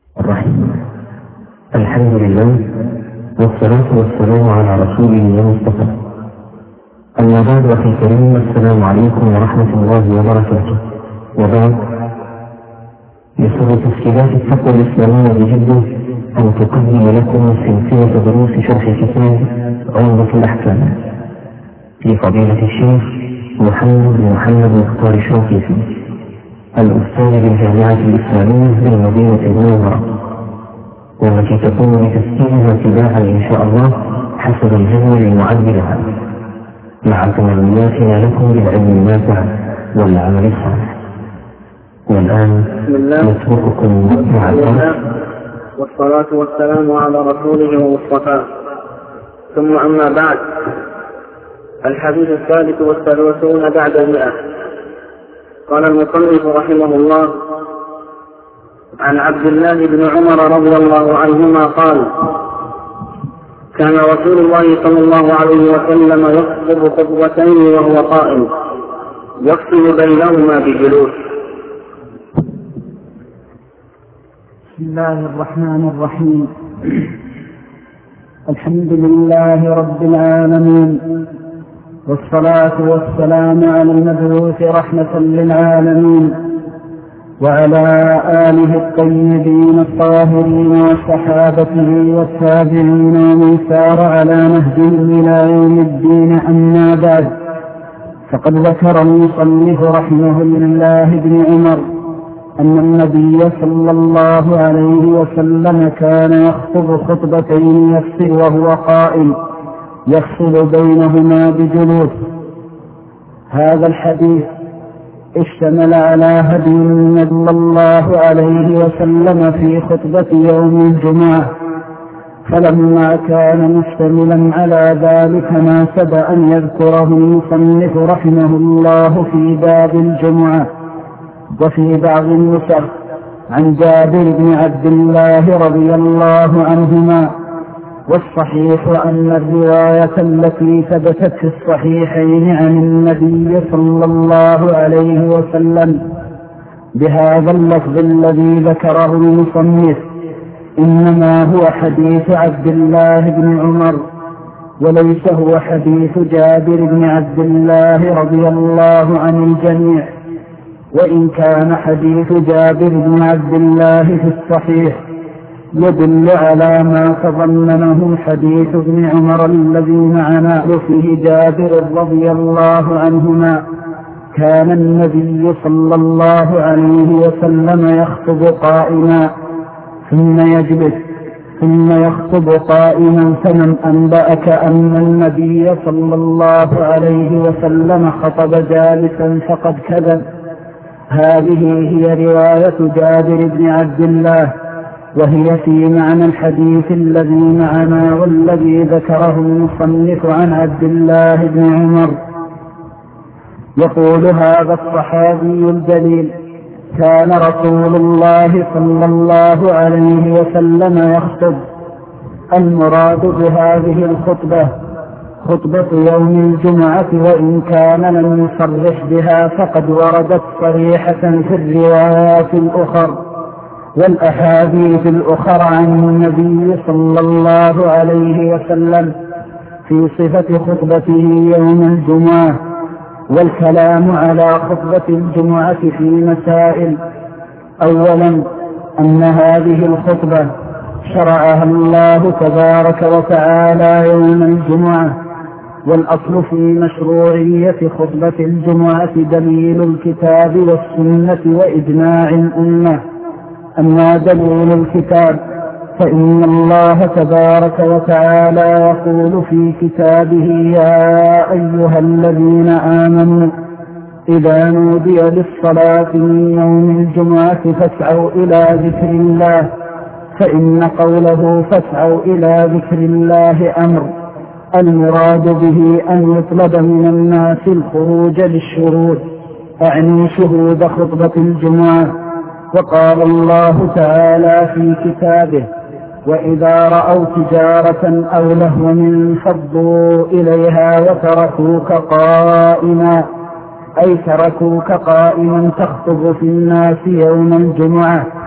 الرحيم. الحمد لله والصلاة والسلام على رسول الله المصطفى. أما بعد، أخي الكريم، السلام عليكم ورحمة الله وبركاته. وبعد، يسر تسجيلات التقوى الإسلامية بجدة أن تقدم لكم سلسلة دروس شرح كتاب عمدة الأحكام لفضيلة الشيخ محمد مختار شوقي، الأستاذ بالجامعة الإسلامية بالمدينة المنورة، والتي تكون لتسجيلها تباعا إن شاء الله حسب الجدول المعد لها، مع تمنياتنا لكم بالعلم النافع والعمل الصالح. والآن نترككم مع الدرس، والصلاة والسلام على رسوله ومصطفاه، ثم أما بعد. الحديث 33 بعد 100. قال المصنف رحمه الله: عن عبد الله بن عمر رضي الله عنهما قال: كان رسول الله صلى الله عليه وسلم يخطب خطبتين وهو قائم يفصل بينهما بجلوس. بسم الله الرحمن الرحيم. الحمد لله رب العالمين، والصلاة والسلام على المبعوث رحمة للعالمين، وعلى آله الطيبين الطاهرين وصحابته والتابعين ومن سار على نهجهم إلى يوم الدين. أما بعد، فقد ذكر المصنف رحمه الله بن عمر أن النبي صلى الله عليه وسلم كان يخطب خطبتين يفصل وهو قائم يفصل بينهما بجلوس. هذا الحديث اشتمل على هدي النبي صلى الله عليه وسلم في خطبة يوم الجمعة، فلما كان مشتملا على ذلك ناسب أن يذكره المصنف رحمه الله في باب الجمعة. وفي بعض النسخ عن جابر بن عبد الله رضي الله عنهما. والصحيح أن الرواية التي ثبتت في الصحيحين عن النبي صلى الله عليه وسلم بهذا اللفظ الذي ذكره المصنف إنما هو حديث عبد الله بن عمر، وليس هو حديث جابر بن عبد الله رضي الله عن الجميع، وإن كان حديث جابر بن عبد الله في الصحيح يدل على ما تضمنه حديث ابن عمر الذي معنا فيه جابر رضي الله عنهما: كان النبي صلى الله عليه وسلم يخطب قائما ثم يجلس ثم يخطب قائما، فمن أنبأك أن النبي صلى الله عليه وسلم خطب جالسا فقد كذب. هذه هي رواية جابر بن عبد الله، وهي في معنى الحديث الذي معنا والذي ذكره المصنف عن عبد الله بن عمر. يقول هذا الصحابي الجليل: كان رسول الله صلى الله عليه وسلم يخطب. المراد بهذه الخطبة خطبة يوم الجمعة، وإن كان لم يصرح بها فقد وردت صريحة في الروايات الأخرى والأحاديث الأخرى عن النبي صلى الله عليه وسلم في صفة خطبته يوم الجمعة. والكلام على خطبة الجمعة في مسائل: أولا، أن هذه الخطبة شرعها الله تبارك وتعالى يوم الجمعة، والأصل في مشروعية خطبة الجمعة دليل الكتاب والسنة وإجماع الأمة. أما دليل الكتاب فإن الله تبارك وتعالى يقول في كتابه: يا أيها الذين آمنوا إذا نودي للصلاة من يوم الجمعة فاسعوا إلى ذكر الله. فإن قوله فاسعوا إلى ذكر الله أمر، المراد به أن يطلب من الناس الخروج للشهود، أعني شهود خطبة الجمعة. وقال الله تعالى في كتابه: وإذا رأوا تجارة أو لهوا انفضوا إليها وتركوك قائما، أي تركوك قائما تخطب في الناس يوم الجمعة.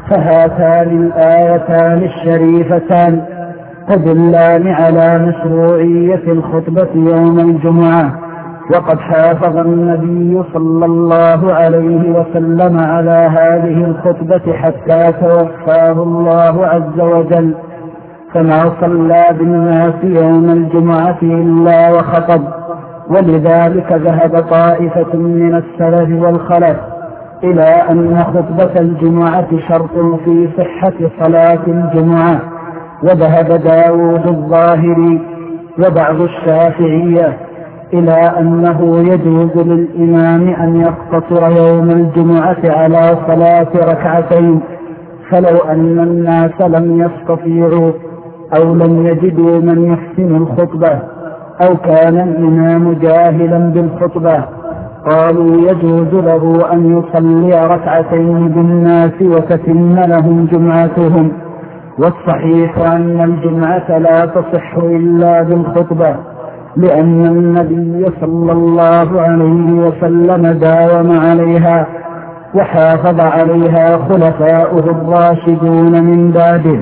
فهاتان الآيتان الشريفتان تدلان على مشروعية الخطبة يوم الجمعة. وقد حافظ النبي صلى الله عليه وسلم على هذه الخطبة حتى توفاه الله عز وجل، فما صلى بالناس يوم الجمعة إلا وخطب. ولذلك ذهب طائفة من السلف والخلف إلى أن خطبة الجمعة شرط في صحة صلاة الجمعة، وذهب داود الظاهري وبعض الشافعية إلى أنه يجوز للإمام أن يقتصر يوم الجمعة على صلاة ركعتين، فلو أن الناس لم يستطيعوا أو لم يجدوا من يحسن الخطبة أو كان الإمام جاهلا بالخطبة قالوا يجوز له أن يصلي ركعتين بالناس وتتم لهم جمعتهم. والصحيح أن الجمعة لا تصح إلا بالخطبة، لأن النبي صلى الله عليه وسلم داوم عليها وحافظ عليها خلفاؤه الراشدون من بعده.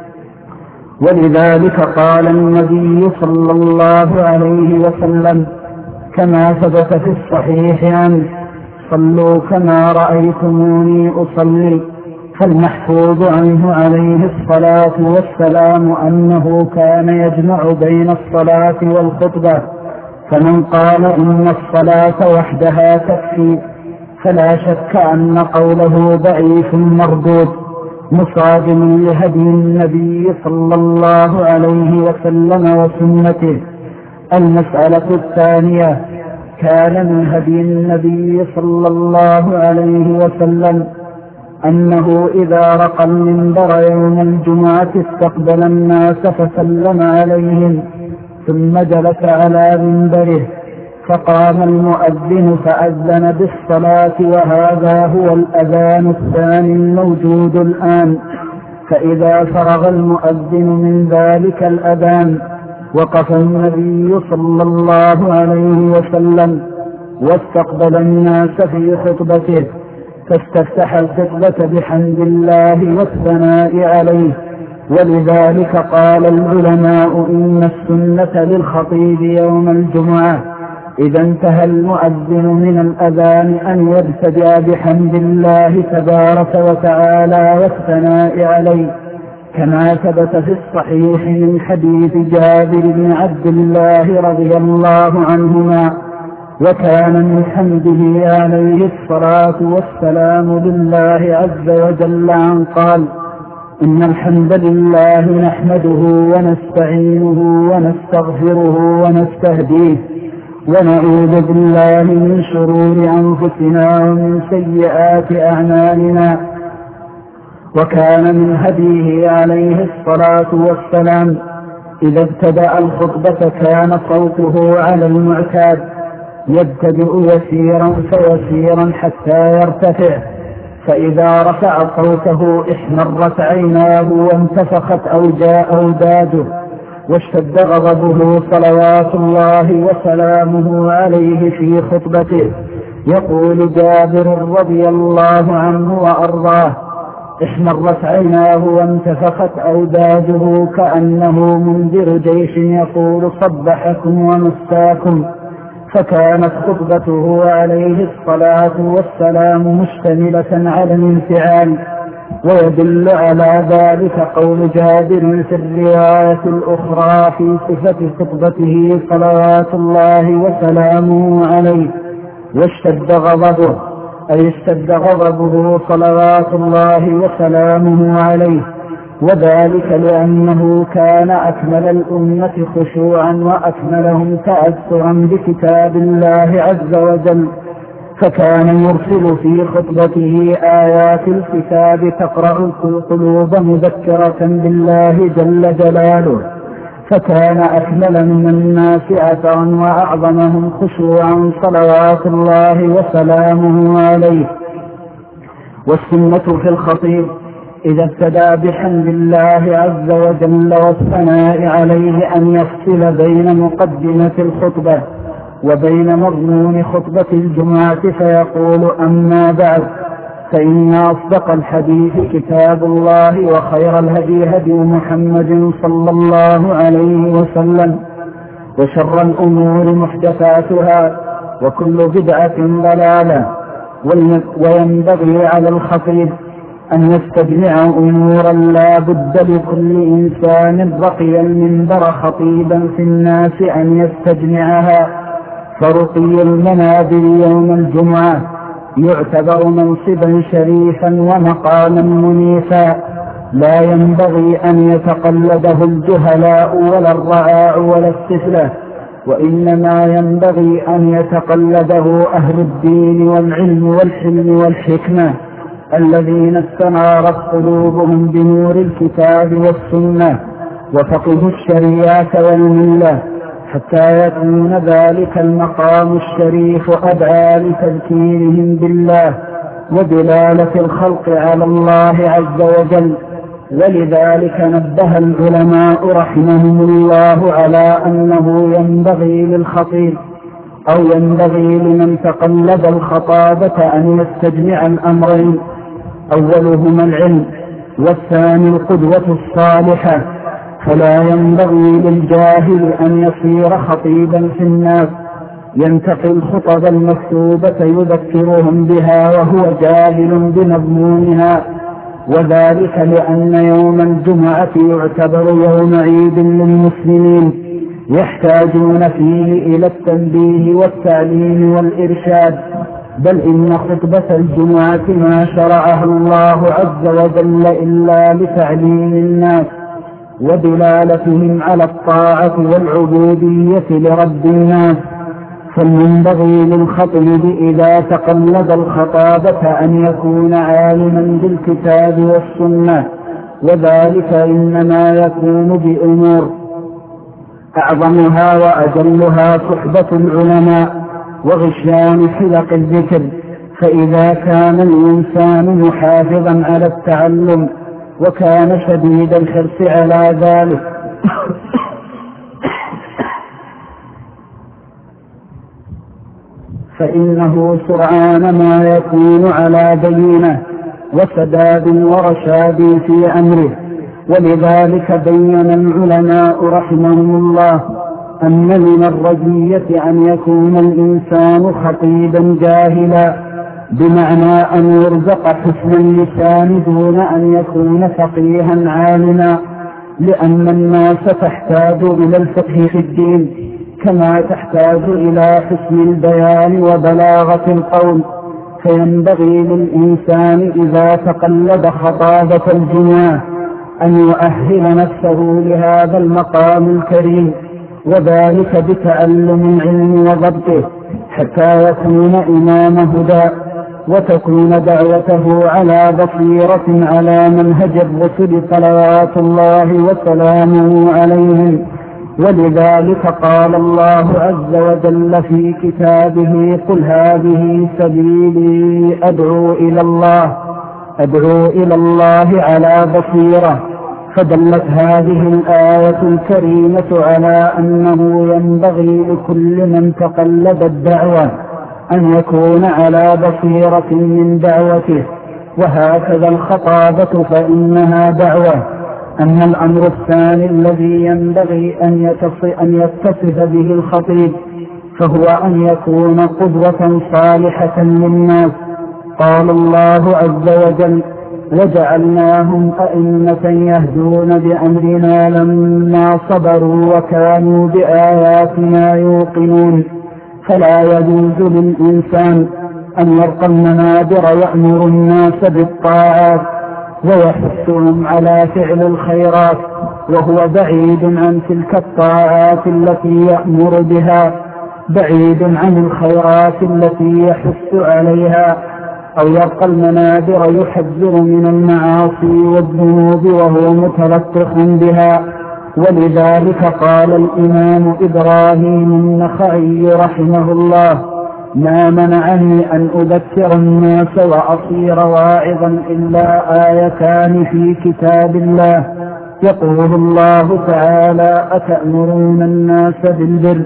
ولذلك قال النبي صلى الله عليه وسلم كما ثبت في الصحيح عنه: صلوا كما رأيتموني أصلي. فالمحفوظ عنه عليه الصلاة والسلام أنه كان يجمع بين الصلاة والخطبة، فمن قال إن الصلاة وحدها تكفي فلا شك أن قوله ضعيف مردود مصادم لهدي النبي صلى الله عليه وسلم وسنته. المسألة الثانية: كان من هدي النبي صلى الله عليه وسلم أنه إذا رقى المنبر يوم الجمعة استقبل الناس فسلم عليهم ثم جلس على منبره، فقام المؤذن فأذن بالصلاة، وهذا هو الأذان الثاني الموجود الآن. فإذا فرغ المؤذن من ذلك الأذان وقف النبي صلى الله عليه وسلم واستقبل الناس في خطبته، فاستفتح الخطبة بحمد الله والثناء عليه. ولذلك قال العلماء إن السنة للخطيب يوم الجمعة إذا انتهى المؤذن من الأذان أن يبتدأ بحمد الله تبارك وتعالى والثناء عليه، كما ثبت في الصحيح من حديث جابر بن عبد الله رضي الله عنهما: وكان من حمده عليه الصلاة والسلام لله عز وجل أن قال: إن الحمد لله نحمده ونستعينه ونستغفره ونستهديه ونعوذ بالله من شرور أنفسنا ومن سيئات أعمالنا. وكان من هديه عليه الصلاة والسلام إذا ابتدأ الخطبة كان صوته على المعتاد، يبتدئ يسيرا فيسيرا حتى يرتفع، فإذا رفع صوته احمرت عيناه وانتفخت أوداده واشتد غضبه صلوات الله وسلامه عليه في خطبته. يقول جابر رضي الله عنه وأرضاه: احمرت عيناه وانتفخت أوداده كأنه منذر جيش يقول صبحكم ومساكم. فكانت خطبته عليه الصلاة والسلام مشتملة على الانفعال. ويدل على ذلك قول جابر في الرواية الأخرى في صفة خطبته صلوات الله وسلامه عليه: واشتد غضبه، أي اشتد غضبه صلوات الله وسلامه عليه، وذلك لأنه كان أكمل الأمة خشوعا وأكملهم تأثرا بكتاب الله عز وجل، فكان يرسل في خطبته آيات الكتاب تقرأ القلوب مذكرة بالله جل جلاله، فكان أكمل من الناس أثرا وأعظمهم خشوعا صلوات الله وسلامه عليه. والسنة في الخطيب إذا ابتدى بحمد الله عز وجل والثناء عليه أن يفصل بين مقدمة الخطبة وبين مضمون خطبة الجمعة فيقول: أما بعد، فإن أصدق الحديث كتاب الله، وخير الهدي هدي محمد صلى الله عليه وسلم، وشر الأمور محدثاتها، وكل بدعة ضلالة. وينبغي على الخطيب أن يستجمع أمورا لا بد لكل إنسان رقي المنبر خطيبا في الناس أن يستجمعها. فرقي المنابر يوم الجمعة يعتبر منصبا شريفا ومقاما منيفا، لا ينبغي أن يتقلده الجهلاء ولا الرعاع ولا السفلة، وإنما ينبغي أن يتقلده أهل الدين والعلم والحلم والحكمة الذين استنارت قلوبهم بنور الكتاب والسنة وفقهوا الشريعة والملة، حتى يكون ذلك المقام الشريف أدعى لتذكيرهم بالله ودلالة الخلق على الله عز وجل. ولذلك نبه العلماء رحمهم الله على أنه ينبغي للخطيب أو ينبغي لمن تقلد الخطابة أن يستجمع الأمرين: أولهما العلم، والثاني القدوة الصالحة. فلا ينبغي للجاهل أن يصير خطيبا في الناس ينتقي الخطب المكتوبة يذكرهم بها وهو جاهل بمضمونها، وذلك لأن يوم الجمعة يعتبر يوم عيد للمسلمين يحتاجون فيه إلى التنبيه والتعليم والإرشاد. بل إن خطبة الجمعة ما شرعها الله عز وجل إلا لتعليم الناس ودلالتهم على الطاعة والعبودية لرب الناس. فالينبغي للخطيب إذا تقلد الخطابة أن يكون عالما بالكتاب والسنة، وذلك إنما يكون بأمور أعظمها وأجلها صحبة العلماء وغشيان حلق الذكر. فإذا كان الإنسان محافظا على التعلم وكان شديد الحرص على ذلك فإنه سرعان ما يكون على بينة وسداد ورشاد في أمره. ولذلك بين العلماء رحمهم الله أن من الرجية أن يكون الإنسان خطيبا جاهلا، بمعنى أن يرزق حسن اللسان دون أن يكون فقيها عالما، لأن الناس تحتاج إلى الفقه في الدين كما تحتاج إلى حسن البيان وبلاغة القول. فينبغي للإنسان إذا تقلد خطابة الجمعة أن يؤهل نفسه لهذا المقام الكريم، وذلك بتعلم العلم وضبطه حتى يكون إمام هدى وتكون دعوته على بصيرة على منهج الرسل صلوات الله وسلامه عليهم. ولذلك قال الله عز وجل في كتابه: قل هذه سبيلي أدعو إلى الله على بصيرة. فدلت هذه الآية الكريمة على أنه ينبغي لكل من تقلد الدعوة أن يكون على بصيرة من دعوته، وهكذا الخطابة فإنها دعوة. أما الأمر الثاني الذي ينبغي أن يتصف به الخطيب فهو أن يكون قدوة صالحة للناس. قال الله عز وجل: وجعلناهم أئمة يهدون بأمرنا لما صبروا وكانوا بآياتنا يوقنون. فلا يجوز للإنسان أن يرقى المنابر يأمر الناس بالطاعات ويحثهم على فعل الخيرات وهو بعيد عن تلك الطاعات التي يأمر بها، بعيد عن الخيرات التي يحث عليها، أو يرقى المنابر يحذر من المعاصي والذنوب وهو متلطخ بها. ولذلك قال الإمام إبراهيم النخعي رحمه الله: ما منعني أن أذكر الناس وأصير واعظا إلا آيتان في كتاب الله، يقول الله تعالى: أتأمرون الناس بالبر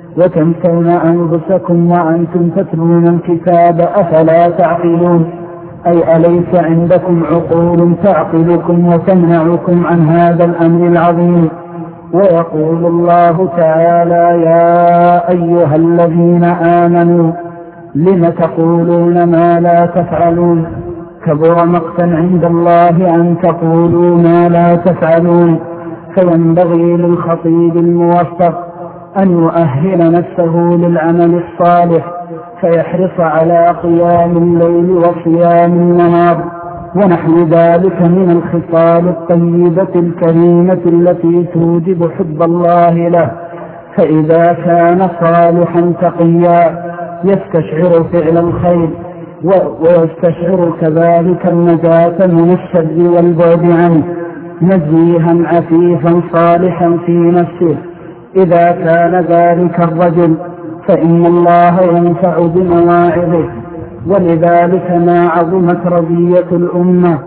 وتنسون أنفسكم وأنتم تتلون الكتاب أفلا تعقلون. أي أليس عندكم عقول تعقلكم وتمنعكم عن هذا الأمر العظيم؟ ويقول الله تعالى: يا أيها الذين آمنوا لم تقولون ما لا تفعلون، كبر مقتا عند الله أن تقولوا ما لا تفعلون. فينبغي للخطيب الموفق أن يؤهل نفسه للعمل الصالح، فيحرص على قيام الليل وصيام النهار ونحو ذلك من الخصال الطيبة الكريمة التي توجب حب الله له. فإذا كان صالحا تقيا يستشعر فعل الخير، ويستشعر كذلك النجاة من الشر والبعد عنه، نزيها عفيفا صالحا في نفسه. إذا كان ذلك الرجل فإن الله ينفع بمواعظه، ولذلك ما عظمت رضية الأمة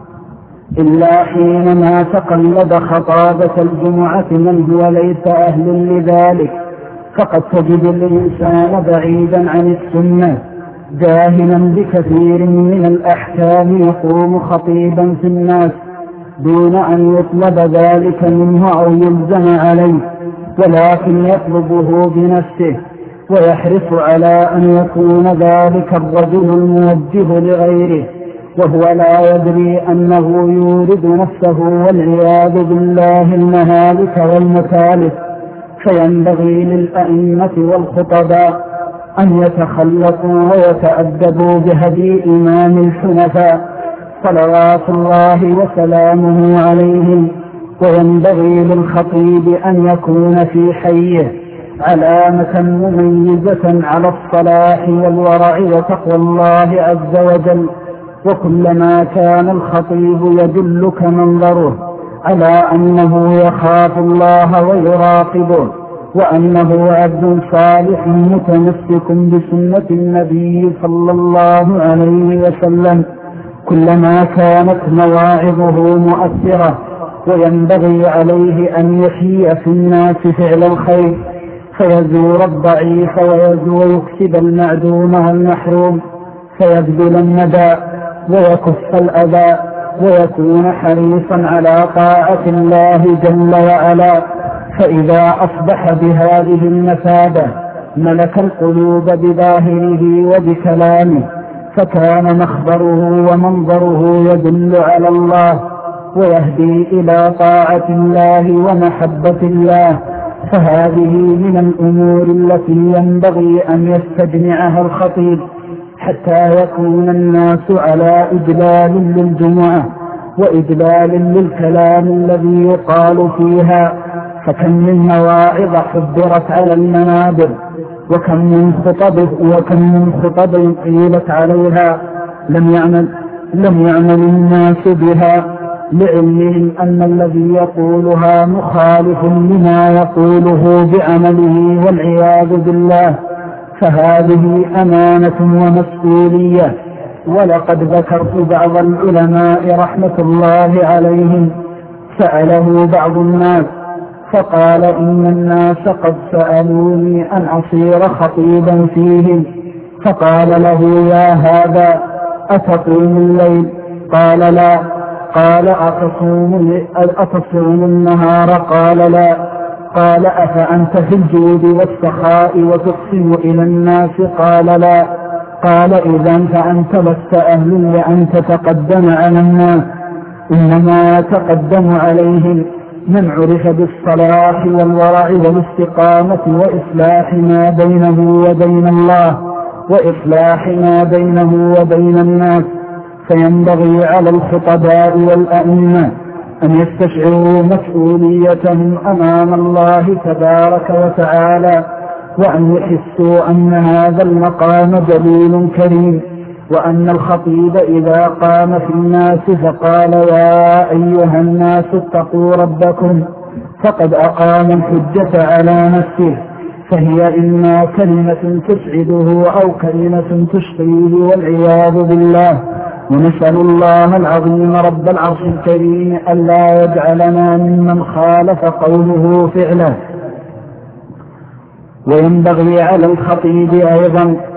إلا حينما تقلد خطابة الجمعة من هو ليس أهل لذلك. فقد تجد الإنسان بعيدا عن السنة جاهلا بكثير من الأحكام يقوم خطيبا في الناس دون أن يطلب ذلك منه أو يلزم عليه، ولكن يطلبه بنفسه، ويحرص على أن يكون ذلك الرجل الموجه لغيره وهو لا يدري أنه يورد نفسه والعياذ بالله المهالك والمكالف. فينبغي للأئمة والخطباء أن يتخلقوا ويتأدبوا بهدي إمام الحنفاء صلوات الله وسلامه عليهم. وينبغي للخطيب أن يكون في حيه علامة مميزة على الصلاح والورع وتقوى الله عز وجل. وكلما كان الخطيب يدلك منظره على أنه يخاف الله ويراقبه وأنه عبد صالح متمسك بسنة النبي صلى الله عليه وسلم، كلما كانت مواعظه مؤثرة. وينبغي عليه أن يحيي في الناس فعل الخير، فيزور الضعيف ويكسب المعدوم والمحروم، فيبذل الندى ويكف الأذى، ويكون حريصا على طاعة الله جل وعلا. فإذا أصبح بهذه المثابة ملك القلوب بظاهره وبكلامه، فكان مخبره ومنظره يدل على الله ويهدي إلى طاعة الله ومحبة الله. فهذه من الأمور التي ينبغي أن يستجمعها الخطيب حتى يكون الناس على إجلال للجمعة وإجلال للكلام الذي يقال فيها. فكم من مواعظ حضرت على المنابر، وكم من خطب قيلت عليها لم يعمل الناس بها، لعلمهم أن الذي يقولها مخالف لما يقوله بعمله والعياذ بالله. فهذه أمانة ومسؤولية. ولقد ذكرت بعض العلماء رحمة الله عليهم سأله بعض الناس فقال: إن الناس قد سألوني أن أصير خطيبا فيهم. فقال له: يا هذا أتقوم الليل؟ قال: لا. قال: أتصوم النهار؟ قال: لا. قال: أفأنت في الجود والسخاء وتقسم إلى الناس؟ قال: لا. قال: إذن فأنت لست أهل لأن تتقدم على الناس، إنما يتقدم عليهم من عرف بالصلاح والورع والاستقامة وإصلاح ما بينه وبين الله وإصلاح ما بينه وبين الناس. فينبغي على الخطباء والأئمة أن يستشعروا مسؤوليتهم أمام الله تبارك وتعالى، وأن يحسوا أن هذا المقام جليل كريم، وأن الخطيب إذا قام في الناس فقال: يا أيها الناس اتقوا ربكم، فقد أقام الحجة على نفسه، فهي إما كلمة تسعده أو كلمة تشقيه والعياذ بالله. ونسأل الله العظيم رب العرش الكريم ألا يجعلنا ممن خالف قوله فعله. وينبغي على الخطيب أيضا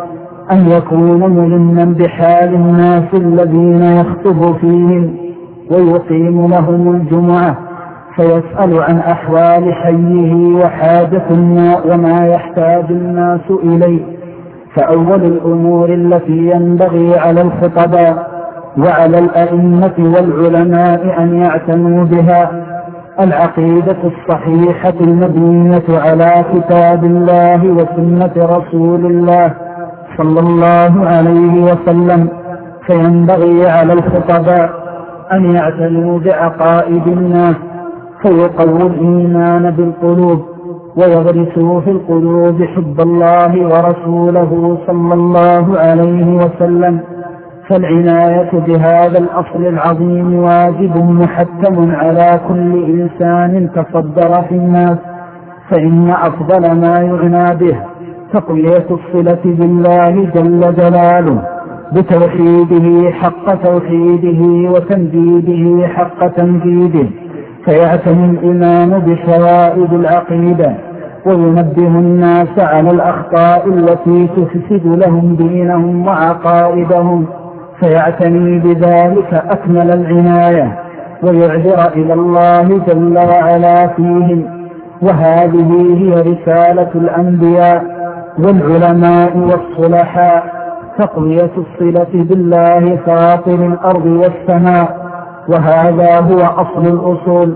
أن يكون ملما بحال الناس الذين يخطب فيهم ويقيم لهم الجمعة، فيسأل عن أحوال حيه وحاجة وما يحتاج الناس إليه. فأول الأمور التي ينبغي على الخطباء وعلى الأئمة والعلماء أن يعتنوا بها العقيدة الصحيحة المبنية على كتاب الله وسنة رسول الله صلى الله عليه وسلم. فينبغي على الخطباء أن يعتنوا بعقائد الناس، فيقووا الإيمان بالقلوب ويغرسوا في القلوب حب الله ورسوله صلى الله عليه وسلم. فالعناية بهذا الأصل العظيم واجب محتم على كل إنسان تصدر في الناس، فإن أفضل ما يعنى به تقوية الصلة بالله جل جلاله بتوحيده حق توحيده وتمجيده حق تمجيده، فيعتني الإيمان بشوائب العقيدة وينبه الناس على الأخطاء التي تفسد لهم دينهم وعقائدهم، فيعتني بذلك أكمل العناية ويعذر إلى الله جل وعلا فيهم. وهذه هي رسالة الأنبياء والعلماء والصلحاء، تقوية الصلة بالله فاطر الأرض والسماء، وهذا هو أصل الأصول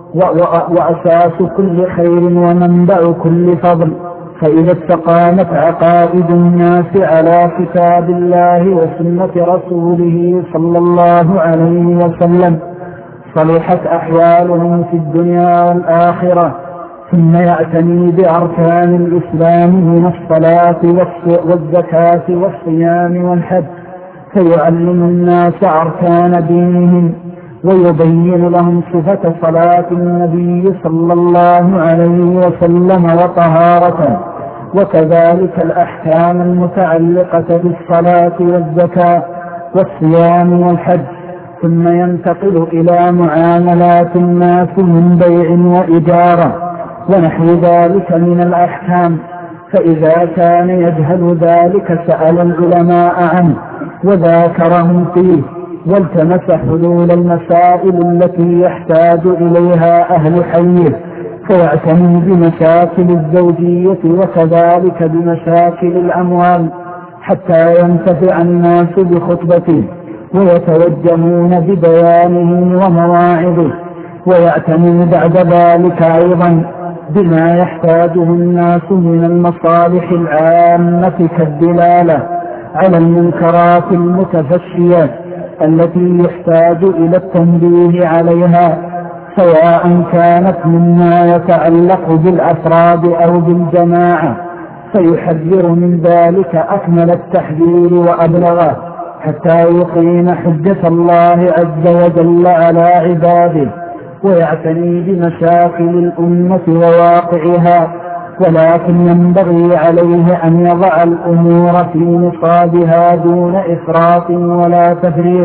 وأساس كل خير ومنبع كل فضل. فإذا استقامت عقائد الناس على كتاب الله وسنة رسوله صلى الله عليه وسلم صلحت أحوالهم في الدنيا والآخرة. ثم يعتني بأركان الإسلام من الصلاة والزكاة والصيام والحج، فيعلم الناس أركان دينهم ويبين لهم صفة صلاة النبي صلى الله عليه وسلم وطهارته، وكذلك الأحكام المتعلقة بالصلاة والزكاة والصيام والحج. ثم ينتقل إلى معاملات الناس من بيع وإجارة ونحو ذلك من الأحكام، فإذا كان يجهل ذلك سأل العلماء عنه وذاكرهم فيه والتمس حلول المسائل التي يحتاج إليها أهل حيه، فيعتني بمشاكل الزوجية وكذلك بمشاكل الأموال حتى ينتفع الناس بخطبته ويتوجمون ببيانه ومواعظه. ويعتني بعد ذلك أيضا بما يحتاجه الناس من المصالح العامة كالدلالة على المنكرات المتفشية التي يحتاج إلى التنبيه عليها، سواء كانت مما يتعلق بالأفراد أو بالجماعة، فيحذر من ذلك أكمل التحذير وأبلغه حتى يقيم حجة الله عز وجل على عباده. ويعتني بمشاكل الأمة وواقعها، ولكن ينبغي عليه أن يضع الأمور في نصابها دون إفراط ولا تفريط.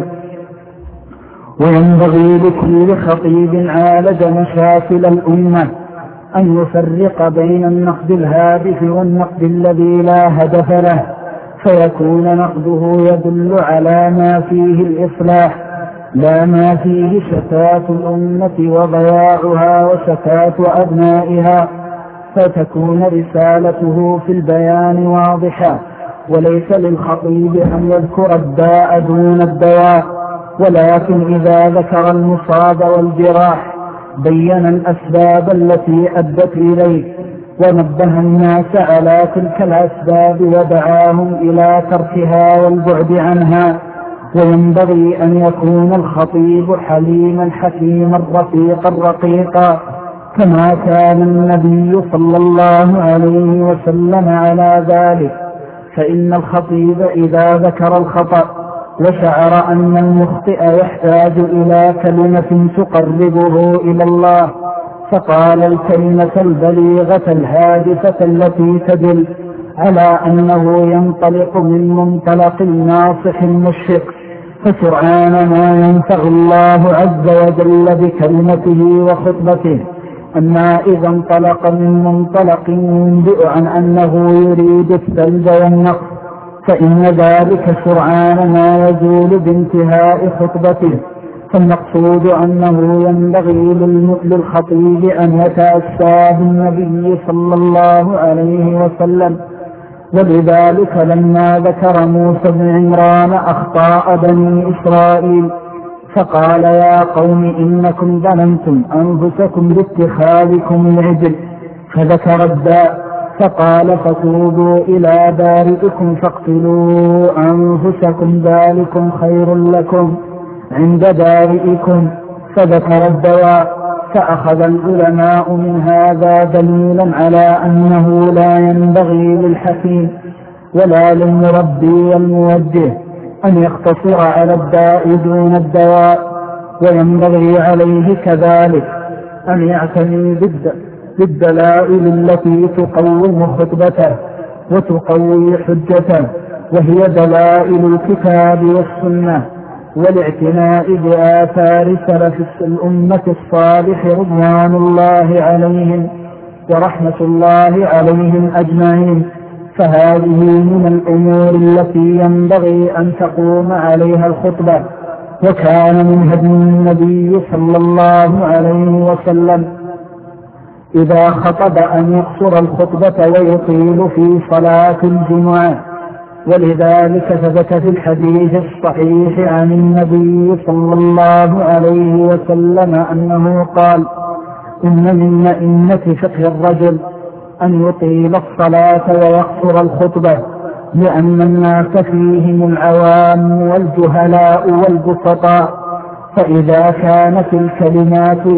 وينبغي لكل خطيب عالج مشاكل الأمة أن يفرق بين النقد الهادف والنقد الذي لا هدف له، فيكون نقده يدل على ما فيه الإصلاح لا ما فيه شتات الأمة وضياعها وشتات أبنائها، فتكون رسالته في البيان واضحة. وليس للخطيب أن يذكر الداء دون الدواء، ولكن إذا ذكر المصاب والجراح بين الأسباب التي أدت إليه ونبه الناس على تلك الأسباب ودعاهم إلى تركها والبعد عنها. وينبغي أن يكون الخطيب حليما حكيما رفيقا رقيقا كما كان النبي صلى الله عليه وسلم على ذلك. فإن الخطيب إذا ذكر الخطأ وشعر أن المخطئ يحتاج إلى كلمة تقربه إلى الله فقال الكلمة البليغة الهادفة التي تدل على أنه ينطلق من منطلق الناصح المشفق، فسرعان ما ينفع الله عز وجل بكلمته وخطبته. أما إذا انطلق من منطلق ينبئ عن أنه يريد السلب والنقص فإن ذلك سرعان ما يزول بانتهاء خطبته. فالمقصود أنه ينبغي للخطيب أن يتأسى بالنبي صلى الله عليه وسلم. ولذلك لما ذكر موسى بن عمران أخطاء بني إسرائيل فقال يا قوم إنكم ظلمتم أنفسكم باتخاذكم العجل، فذكر الداء فقال فتوبوا إلى بارئكم فاقتلوا أنفسكم ذلكم خير لكم عند بارئكم، فذكر الدواء. فأخذ العلماء من هذا دليلا على أنه لا ينبغي للحكيم ولا للمربي والموجه أن يقتصر على الداء دون الدواء، وينبغي عليه كذلك أن يعتني بالدلائل التي تقوم خطبته وتقوي حجته، وهي دلائل الكتاب والسنة، والاعتناء بآثار سلف الأمة الصالح رضوان الله عليهم ورحمة الله عليهم أجمعين. فهذه من الأمور التي ينبغي أن تقوم عليها الخطبة. وكان من هدي النبي صلى الله عليه وسلم إذا خطب أن يقصر الخطبة ويطيل في صلاة الجمعة، ولذلك ثبت في الحديث الصحيح عن النبي صلى الله عليه وسلم أنه قال إن من مئنة فقه الرجل أن يطيل الصلاة ويقصر الخطبة، لأن الناس فيهم العوام والجهلاء والبسطاء، فإذا كانت الكلمات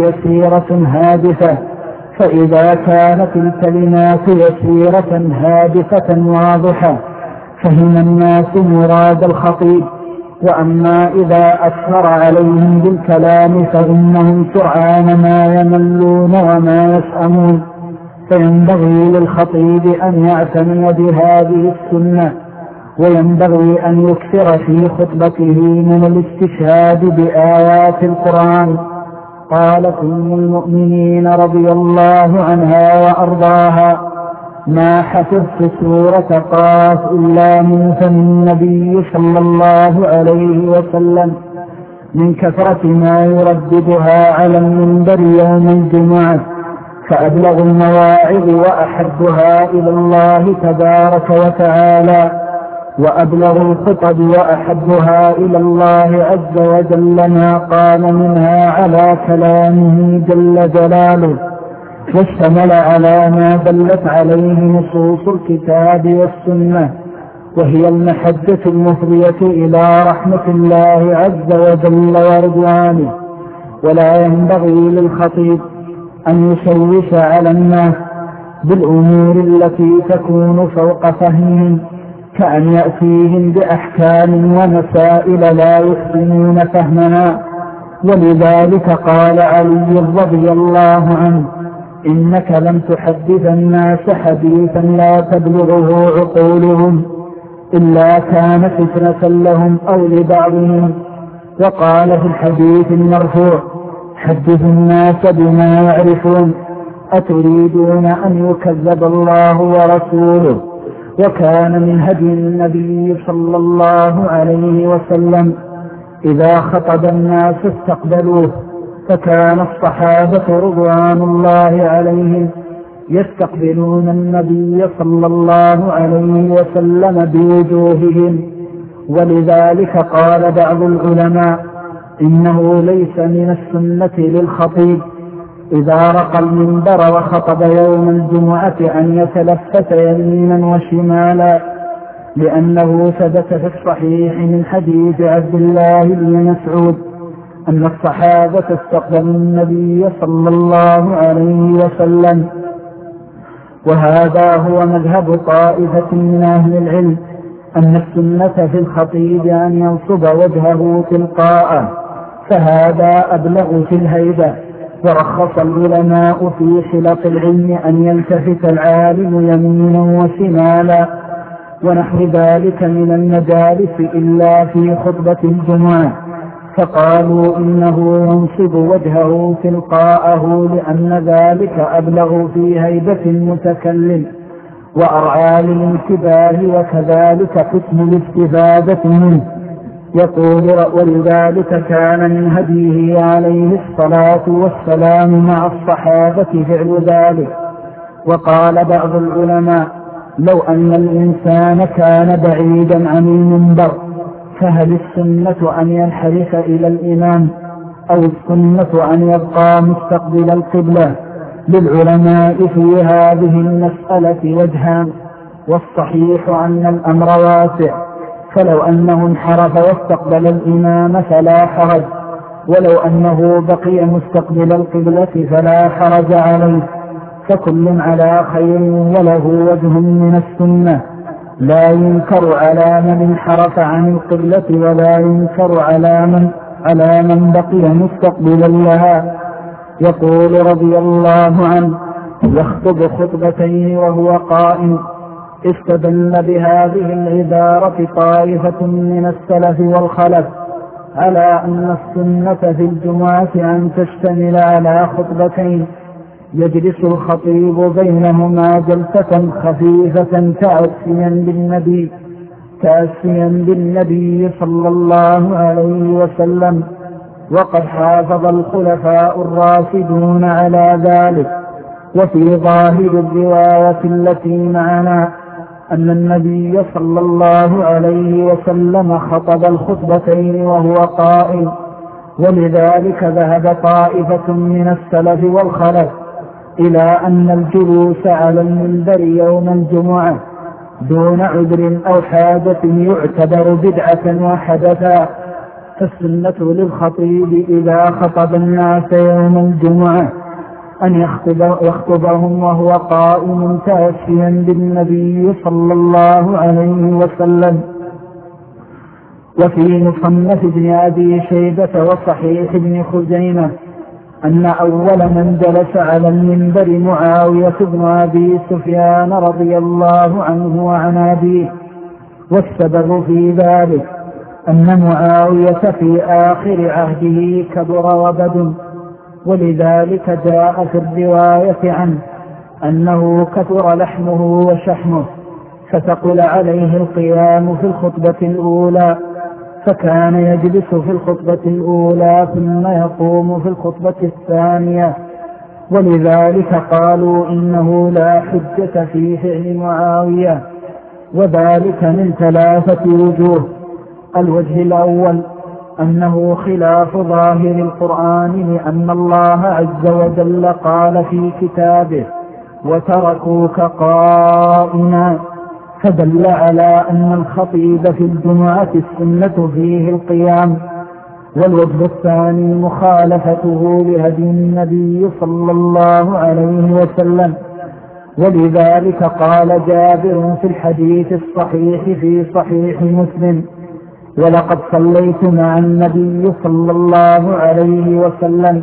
يسيرة هادفة واضحة فهم الناس مراد الخطيب. وأما إذا أكثر عليهم بالكلام فإنهم سرعان ما يملون وما يسأمون. فينبغي للخطيب أن يعتني بهذه السنة، وينبغي أن يكثر في خطبته من الاستشهاد بآيات القرآن. قالت أم المؤمنين رضي الله عنها وأرضاها ما حفظت سورة قاف إلا من فم النبي صلى الله عليه وسلم من كثرة ما يرددها على المنبر يوم الجمعة، فأبلغ المواعظ وأحبها إلى الله تبارك وتعالى، وأبلغ الخطب وأحبها إلى الله عز وجل ما قال منها على كلامه جل جلاله، واشتمل على ما دلت عليه نصوص الكتاب والسنة، وهي المحجة المفضية إلى رحمة الله عز وجل ورضوانه. ولا ينبغي للخطيب أن يشوش على الناس بالأمور التي تكون فوق فهمهم، كأن يأتيهم بأحكام ومسائل لا يحسنون فهمها. ولذلك قال علي رضي الله عنه إنك لم تحدث الناس حديثا لا تبلغه عقولهم إلا كان فتنة لهم أو لبعضهم. وقال في الحديث المرفوع حدث الناس بما يعرفون أتريدون أن يكذب الله ورسوله. وكان من هدي النبي صلى الله عليه وسلم إذا خطب الناس استقبلوه، فكان الصحابة رضوان الله عليهم يستقبلون النبي صلى الله عليه وسلم بوجوههم. ولذلك قال بعض العلماء إنه ليس من السنة للخطيب إذا رقى المنبر وخطب يوم الجمعة أن يتلفت يمينا وشمالا، لأنه ثبت في الصحيح من حديث عبد الله بن مسعود أن الصحابة استقبلوا النبي صلى الله عليه وسلم. وهذا هو مذهب طائفة من أهل العلم أن السنة في الخطيب أن ينصب وجهه تلقاءه، فهذا أبلغ في الهيبة. ورخص العلماء في خلق العلم أن يلتفت العالم يمينا وشمالا ونحو ذلك من المجالس إلا في خطبة الجمعة، فقالوا إنه ينصب وجهه تلقاءه لأن ذلك أبلغ في هيبة المتكلم. وأرعى للانتباه، وكذلك حسن الاستفادة منه. يقول: ولذلك كان من هديه عليه الصلاة والسلام مع الصحابة فعل ذلك. وقال بعض العلماء: لو أن الإنسان كان بعيدا عن المنبر فهل السنة أن ينحرف إلى الإمام أو السنة أن يبقى مستقبل القبلة؟ للعلماء في هذه المسألة وجهان، والصحيح أن الأمر واسع، فلو أنه انحرف واستقبل الإمام فلا حرج، ولو أنه بقي مستقبل القبلة فلا حرج عليه، فكل على خير وله وجه من السنة، لا ينكر على من انحرف عن القبلة ولا ينكر على من بقي مستقبلا لها. يقول رضي الله عنه: يخطب خطبتين وهو قائم. استدل بهذه العبارة طائفة من السلف والخلف على أن السنة في الجمعة أن تشتمل على خطبتين يجلس الخطيب بينهما جلسة خفيفة تأسيا بالنبي صلى الله عليه وسلم. وقد حافظ الخلفاء الراشدون على ذلك. وفي ظاهر الرواية التي معنا أن النبي صلى الله عليه وسلم خطب الخطبتين وهو قائم، ولذلك ذهب طائفة من السلف والخلف إلى أن الجلوس على المنبر يوم الجمعة دون عذر أو حاجة يعتبر بدعة وحدثا، فالسنة للخطيب إذا خطب الناس يوم الجمعة أن يخطبهم وهو قائم تأسيا بالنبي صلى الله عليه وسلم. وفي مصنف ابن أبي شيبة وصحيح ابن خزيمة أن أول من جلس على المنبر معاوية بن أبي سفيان رضي الله عنه وعن أبيه، والسبب في ذلك أن معاوية في آخر عهده كبر وبدن، ولذلك جاء في الرواية عنه أنه كثر لحمه وشحمه فثقل عليه القيام في الخطبة الأولى، فكان يجلس في الخطبة الأولى ثم يقوم في الخطبة الثانية، ولذلك قالوا إنه لا حجة في فعل معاوية، وذلك من 3 وجوه. الوجه الأول أنه خلاف ظاهر القرآن، لأن الله عز وجل قال في كتابه: وتركوك قائما، فدل على أن الخطيب في الجمعة السنة فيه القيام. والوجه الثاني مخالفته لهدي النبي صلى الله عليه وسلم، ولذلك قال جابر في الحديث الصحيح في صحيح مسلم: ولقد صليت مع النبي صلى الله عليه وسلم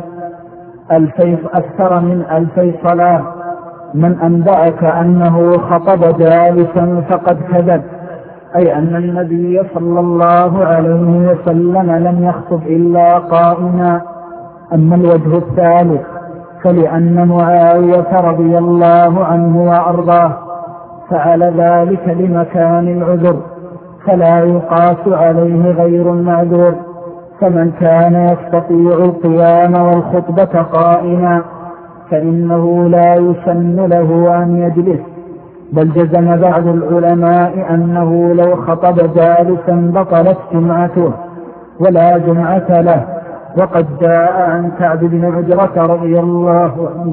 أكثر من 2000 صلاة، من أنبأك أنه خطب جالسا فقد كذب، أي أن النبي صلى الله عليه وسلم لم يخطب إلا قائما. أما الوجه الثالث فلأن معاوية رضي الله عنه وأرضاه فعل ذلك لمكان العذر، فلا يقاس عليه غير المعذور، فمن كان يستطيع القيام والخطبة قائما فإنه لا يسن له أن يجلس، بل جزم بعض العلماء أنه لو خطب جالسا بطلت جمعته ولا جمعة له. وقد جاء عن كعب بن عجرة رضي الله عنه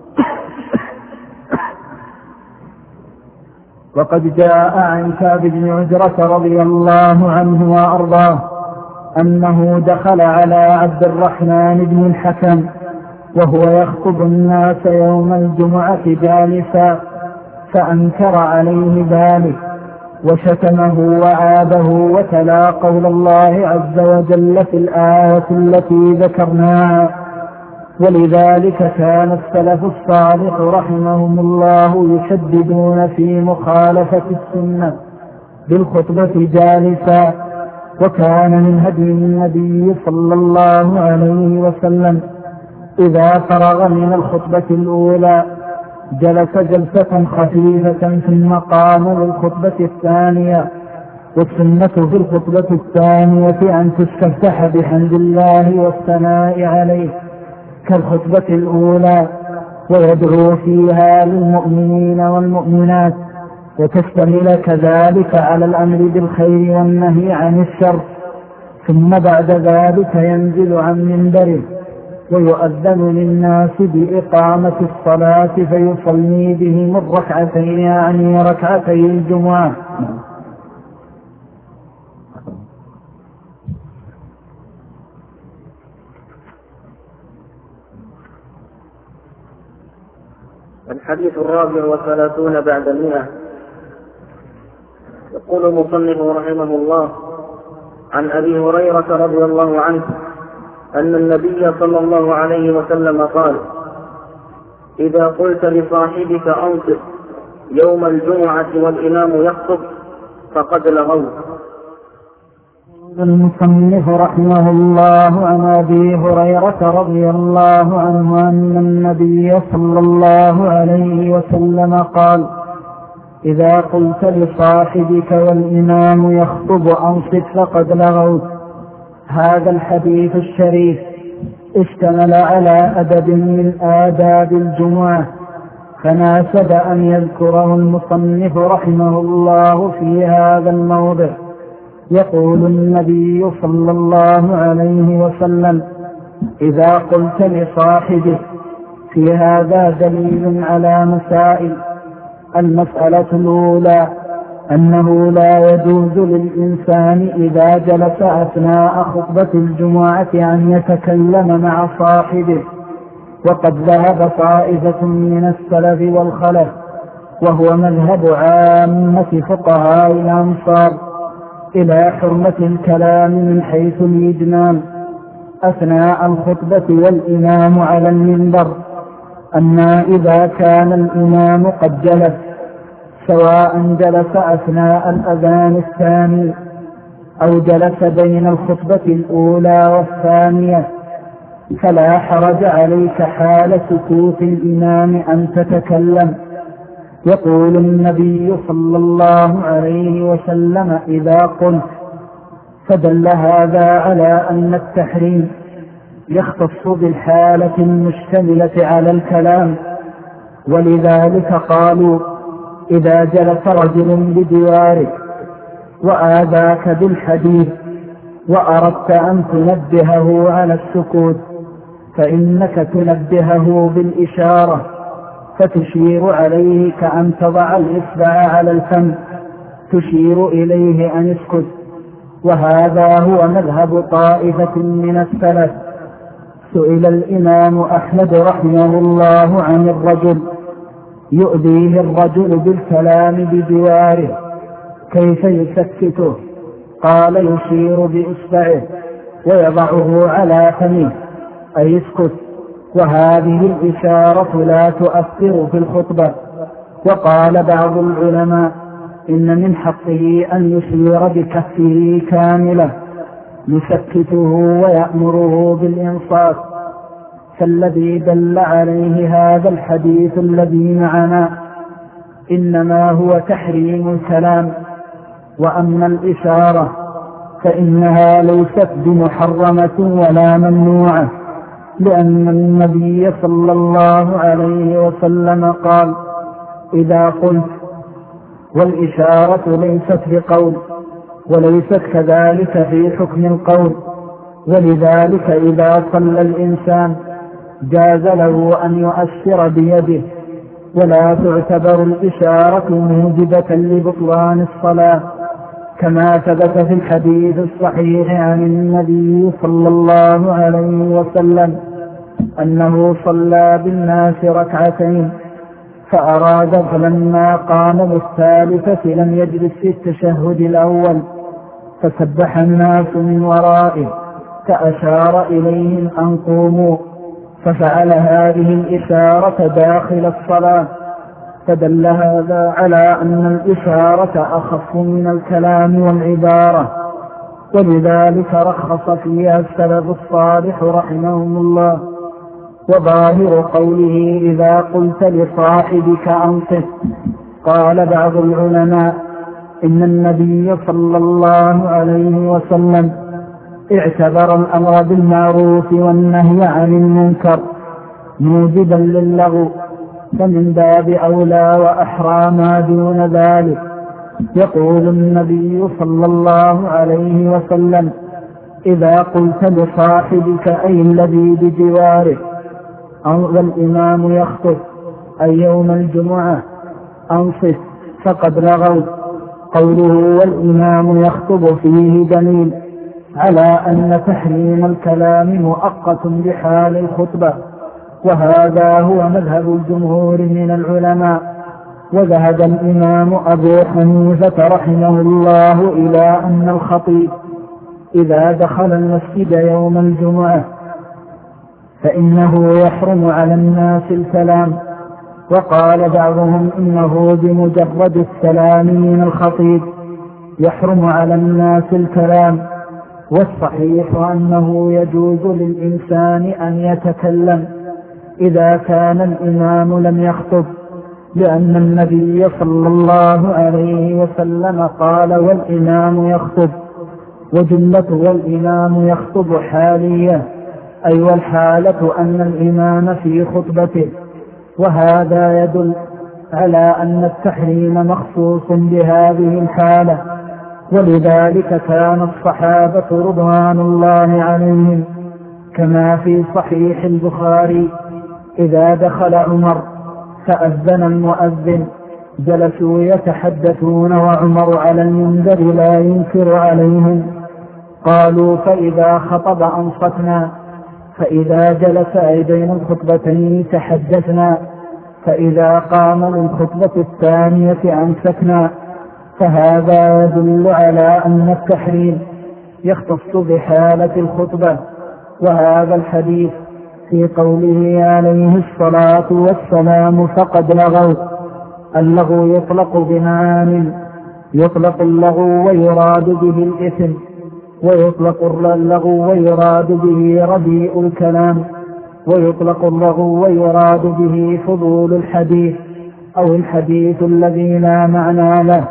وقد جاء عن كعب بن عجرة رضي الله عنه وأرضاه أنه دخل على عبد الرحمن بن الحكم وهو يخطب الناس يوم الجمعة جالسا، فأنكر عليه ذلك وشتمه وعابه وتلا قول الله عز وجل في الآية التي ذكرناها. ولذلك كان السلف الصالح رحمهم الله يشددون في مخالفة السنة بالخطبة جالسا، وكان من هدي النبي صلى الله عليه وسلم إذا فرغ من الخطبة الأولى جلس جلسة خفيفة ثم قام للخطبة الثانية. والسنة في الخطبة الثانية أن تستفتح بحمد الله والثناء عليه كالخطبة الأولى، ويدعو فيها للمؤمنين والمؤمنات، وتشتمل كذلك على الأمر بالخير والنهي عن الشر. ثم بعد ذلك ينزل عن منبره ويؤذن للناس بإقامة الصلاة فيصلي بهم الركعتين، يعني ركعتي الجمعة. الحديث 34 بعد 100. يقول المصنف رحمه الله: عن أبي هريرة رضي الله عنه أن النبي صلى الله عليه وسلم قال: إذا قلت لصاحبك أنصت يوم الجمعة والإمام يخطب فقد لغوت. المصنف رحمه الله عن أبي هريرة رضي الله عنه أن النبي صلى الله عليه وسلم قال: إذا قلت لصاحبك والإمام يخطب أنصت فقد لغوت. هذا الحديث الشريف اشتمل على أدب من آداب الجمعة، فناسب أن يذكره المصنف رحمه الله في هذا الموضع. يقول النبي صلى الله عليه وسلم: إذا قلت لصاحبك. في هذا دليل على مسائل. المسألة الأولى أنه لا يجوز للإنسان إذا جلس أثناء خطبة الجمعة أن يتكلم مع صاحبه، وقد ذهب طائفة من السلف والخلف، وهو مذهب عامة فقهاء الأمصار، إلى حرمة الكلام من حيث الإجمال أثناء الخطبة والإمام على المنبر. أما إذا كان الإمام قد جلس، سواء جلس أثناء الأذان الثاني أو جلس بين الخطبة الأولى والثانية، فلا حرج عليك حال سكوت الإمام أن تتكلم. يقول النبي صلى الله عليه وسلم: إذا قلت. فدل هذا على أن التحريم يختص بالحالة المشتملة على الكلام، ولذلك قالوا: إذا جلس رجل بجوارك وآذاك بالحديث وأردت أن تنبهه على السكوت، فإنك تنبهه بالإشارة فتشير عليه كأن تضع الإصبع على الفم تشير إليه أن اسكت. وهذا هو مذهب طائفة من السلف. سئل الإمام أحمد رحمه الله عن الرجل يؤذيه الرجل بالكلام بجواره كيف يسكته؟ قال: يشير بإصبعه ويضعه على فمه أي اسكت. وهذه الإشارة لا تؤثر في الخطبة. وقال بعض العلماء: إن من حقه أن يشير بكفه كاملة يسكته ويأمره بالإنصات. فالذي دل عليه هذا الحديث الذي معنا إنما هو تحريم الكلام. وأما الإشارة فإنها ليست بمحرمة ولا ممنوعة، لأن النبي صلى الله عليه وسلم قال: إذا قلت. والإشارة ليست بقول، وليست كذلك في حكم القول. ولذلك إذا صلى الإنسان جاز له أن يؤشر بيده، ولا تعتبر الإشارة موجبة لبطلان الصلاة، كما ثبت في الحديث الصحيح عن النبي صلى الله عليه وسلم أنه صلى بالناس ركعتين فأراد، فلما قام للثالثة لم يجلس في التشهد الأول، فسبح الناس من ورائه فأشار إليهم أن قوموا، ففعل هذه الإشارة داخل الصلاة. فدل هذا على أن الإشارة أخف من الكلام والعبارة، ولذلك رخص فيها السلف الصالح رحمهم الله. وظاهر قوله إذا قلت لصاحبك أنصت. قال بعض العلماء إن النبي صلى الله عليه وسلم اعتبر الأمر بالمعروف والنهي عن المنكر موجبا للغو، فمن باب أولى وأحرى ما دون ذلك. يقول النبي صلى الله عليه وسلم إذا قلت لصاحبك أي الذي بجوارك والإمام يخطب أي يوم الجمعة أنصت فقد لغوت. قوله والإمام يخطب فيه دليل على أن تحريم الكلام مؤقت بحال الخطبة، وهذا هو مذهب الجمهور من العلماء. وذهب الإمام أبو حنيفة رحمه الله إلى أن الخطيب إذا دخل المسجد يوم الجمعة فإنه يحرم على الناس الكلام، وقال بعضهم إنه بمجرد السلام من الخطيب يحرم على الناس الكلام. والصحيح أنه يجوز للإنسان أن يتكلم إذا كان الإمام لم يخطب، لأن النبي صلى الله عليه وسلم قال والإمام يخطب، وجملة والإمام يخطب حالية، أي والحالة أن الإمام في خطبته، وهذا يدل على أن التحريم مخصوص بهذه الحالة. ولذلك كان الصحابة رضوان الله عليهم كما في صحيح البخاري إذا دخل عمر فأذن المؤذن جلسوا يتحدثون وعمر على المنبر لا ينكر عليهم، قالوا فإذا خطب أنصتنا، فإذا جلس أي بين الخطبتين تحدثنا، فإذا قام للخطبة الثانية أمسكنا. فهذا يدل على أن التحريم يختص بحالة الخطبة. وهذا الحديث في قوله عليه الصلاة والسلام فقد لغوا، اللغو يطلق بمعان، يطلق اللغو ويراد به الإثم، ويطلق اللغو ويراد به رديء الكلام، ويطلق اللغو ويراد به فضول الحديث أو الحديث الذي لا معنى له.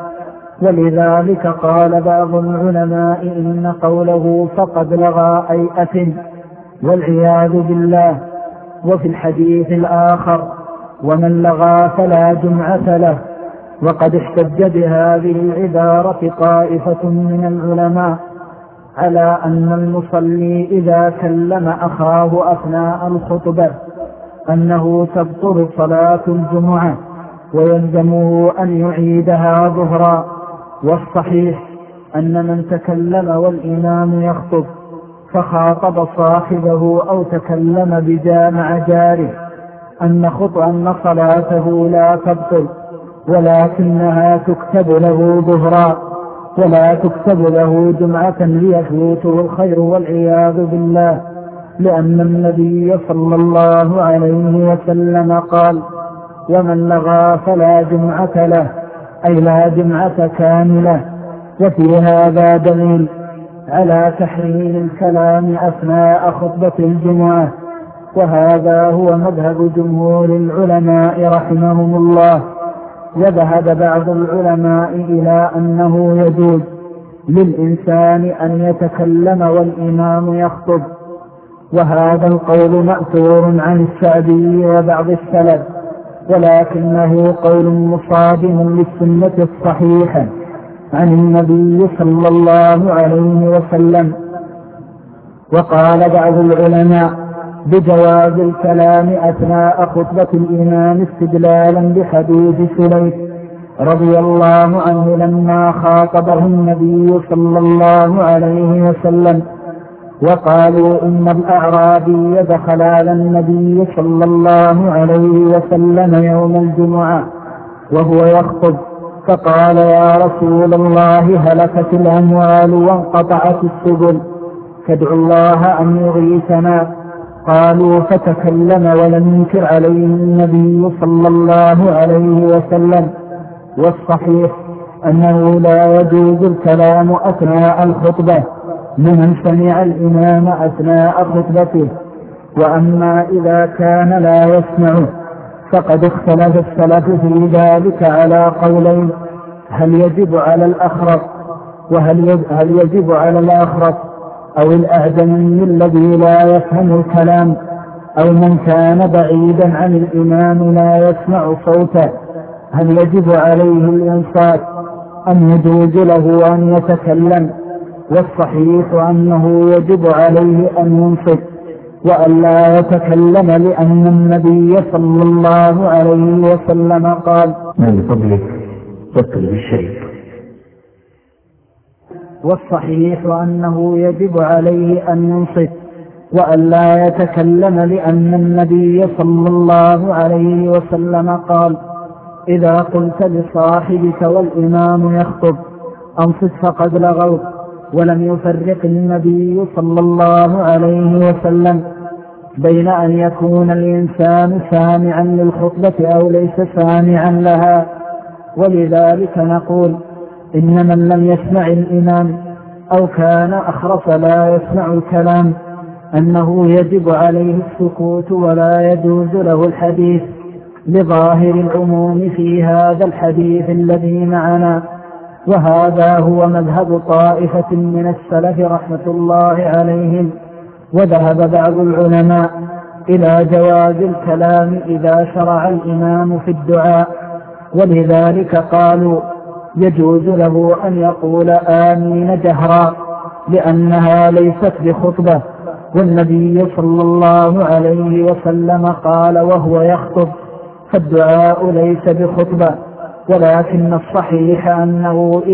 ولذلك قال بعض العلماء إن قوله فقد لغى أي أثم والعياذ بالله. وفي الحديث الآخر ومن لغى فلا جمعة له. وقد احتج بهذه العبارة طائفة من العلماء على أن المصلي إذا كلم أخاه أثناء الخطبة أنه تبطل صلاة الجمعة ويلزمه أن يعيدها ظهرا. والصحيح أن من تكلم والإمام يخطب فخاطب صاحبه أو تكلم بجامع جاره أن صلاته لا تبطل، ولكنها تكتب له ظهرا ولا تكتب له جمعة ليفوته الخير والعياذ بالله، لأن النبي صلى الله عليه وسلم قال ومن لغى فلا جمعة له، أي لا جمعة كاملة. وفي هذا دليل على تحريم الكلام أثناء خطبة الجمعة، وهذا هو مذهب جمهور العلماء رحمهم الله. وذهب بعض العلماء إلى أنه يجوز للإنسان أن يتكلم والإمام يخطب، وهذا القول مأثور عن الشعبي وبعض السلف، ولكنه قول مصادم للسنة الصحيحة عن النبي صلى الله عليه وسلم. وقال بعض العلماء بجواز الكلام أثناء خطبة الإمام استدلالا بحديث سليك رضي الله عنه لما خاطبه النبي صلى الله عليه وسلم وقالوا إن الأعرابي دخل على النبي صلى الله عليه وسلم يوم الجمعة وهو يخطب فقال يا رسول الله هلكت الأموال وانقطعت السبل فادعوا الله أن يغيثنا. قالوا فتكلم ولم ينكر عليه النبي صلى الله عليه وسلم. والصحيح أنه لا يجوز الكلام أثناء الخطبة لمن سمع الإمام أثناء خطبته، وأما إذا كان لا يسمع فقد اختلف السلف في ذلك على قولين: هل يجب على الأخرس هل يجب على الأخرس أو الأعجمي الذي لا يفهم الكلام، أو من كان بعيدا عن الإمام لا يسمع صوته، هل يجب عليه الإنصات أم يجوز له أن يتكلم؟ والصحيح أنه يجب عليه أن ينصت وأن لا يتكلم، لأن النبي صلى الله عليه وسلم قال: من فضلك بطل بالشيء. والصحيح أنه يجب عليه أن ينصت وأن لا يتكلم، لأن النبي صلى الله عليه وسلم قال: إذا قلت لصاحبك والإمام يخطب أنصت فقد لغوت. ولم يفرق النبي صلى الله عليه وسلم بين أن يكون الإنسان سامعا للخطبة أو ليس سامعا لها، ولذلك نقول إن من لم يسمع الإمام أو كان أخرس لا يسمع الكلام أنه يجب عليه السكوت ولا يجوز له الحديث، لظاهر العموم في هذا الحديث الذي معنا. وهذا هو مذهب طائفة من السلف رحمة الله عليهم. وذهب بعض العلماء إلى جواز الكلام إذا شرع الإمام في الدعاء، ولذلك قالوا يجوز له أن يقول آمين جهرا لأنها ليست بخطبة، والنبي صلى الله عليه وسلم قال وهو يخطب: فالدعاء ليس بخطبة. ولكن الصحيح أنه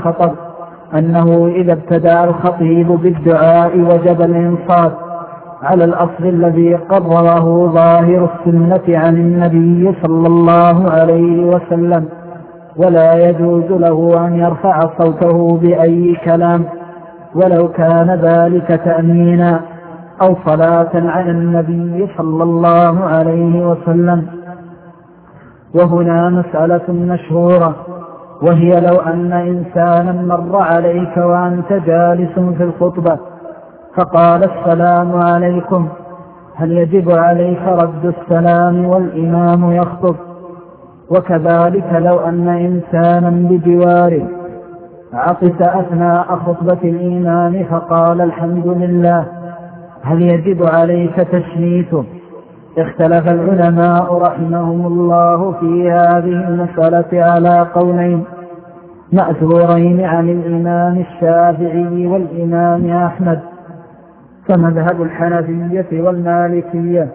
إذا ابتدأ الخطيب بالدعاء وجب الإنصات على الأصل الذي قرره ظاهر السنة عن النبي صلى الله عليه وسلم، ولا يجوز له أن يرفع صوته بأي كلام ولو كان ذلك تأمينا أو صلاة على النبي صلى الله عليه وسلم. وهنا مسألة مشهورة، وهي لو أن إنسانا مر عليك وأنت جالس في الخطبة فقال: السلام عليكم، هل يجب عليك رد السلام والإمام يخطب؟ وكذلك لو أن إنسانا بجواره عطس أثناء خطبة الإمام فقال: الحمد لله، هل يجب عليك تشميته؟ اختلف العلماء رحمهم الله في هذه المسألة على قولين مأثورين عن الإمام الشافعي والإمام أحمد. فمذهب الحنفية والمالكية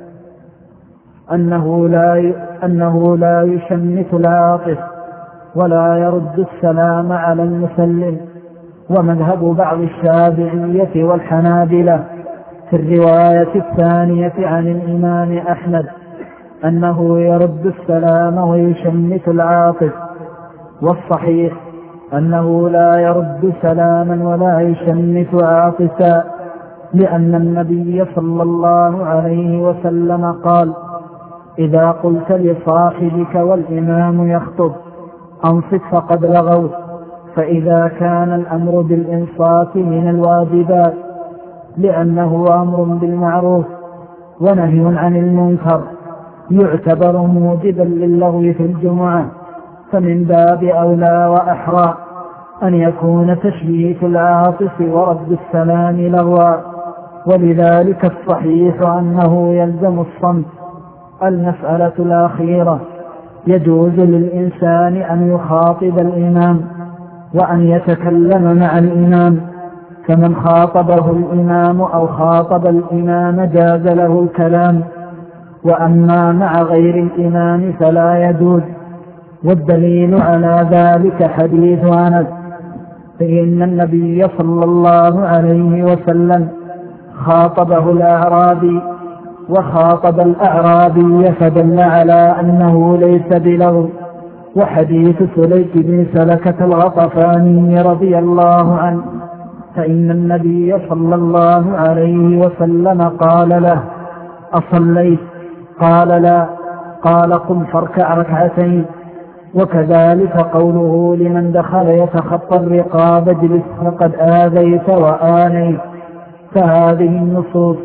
أنه لا يشمت العاطف ولا يرد السلام على المسلم. ومذهب بعض الشافعية والحنابلة في الرواية الثانية عن الإمام أحمد أنه يرد السلام ويشمت العاطف. والصحيح أنه لا يرد سلاما ولا يشمت عاطسا، لأن النبي صلى الله عليه وسلم قال: إذا قلت لصاحبك والإمام يخطب أنصت فقد لغوت. فإذا كان الأمر بالإنصات من الواجبات لأنه أمر بالمعروف ونهي عن المنكر يعتبر موجبا للغو في الجمعة، فمن باب أولى وأحرى أن يكون تشميت العاطف ورد السلام لغوا. ولذلك الصحيح أنه يلزم الصمت. المسألة الأخيرة: يجوز للإنسان أن يخاطب الإمام وأن يتكلم مع الإمام، كمن خاطبه الإمام أو خاطب الإمام جاز له الكلام، وأما مع غير الإمام فلا يجوز. والدليل على ذلك حديث أنس: فإن النبي صلى الله عليه وسلم خاطبه الأعرابي وخاطب الأعرابي فدل على أنه ليس بلغو. وحديث سليك بن سلكة الغطفاني رضي الله عنه: فإن النبي صلى الله عليه وسلم قال له: أصليت؟ قال: لا. قال: قم فاركع ركعتين. وكذلك قوله لمن دخل يتخطى الرقاب: اجلس فقد آذيت وآنيت. فهذه النصوص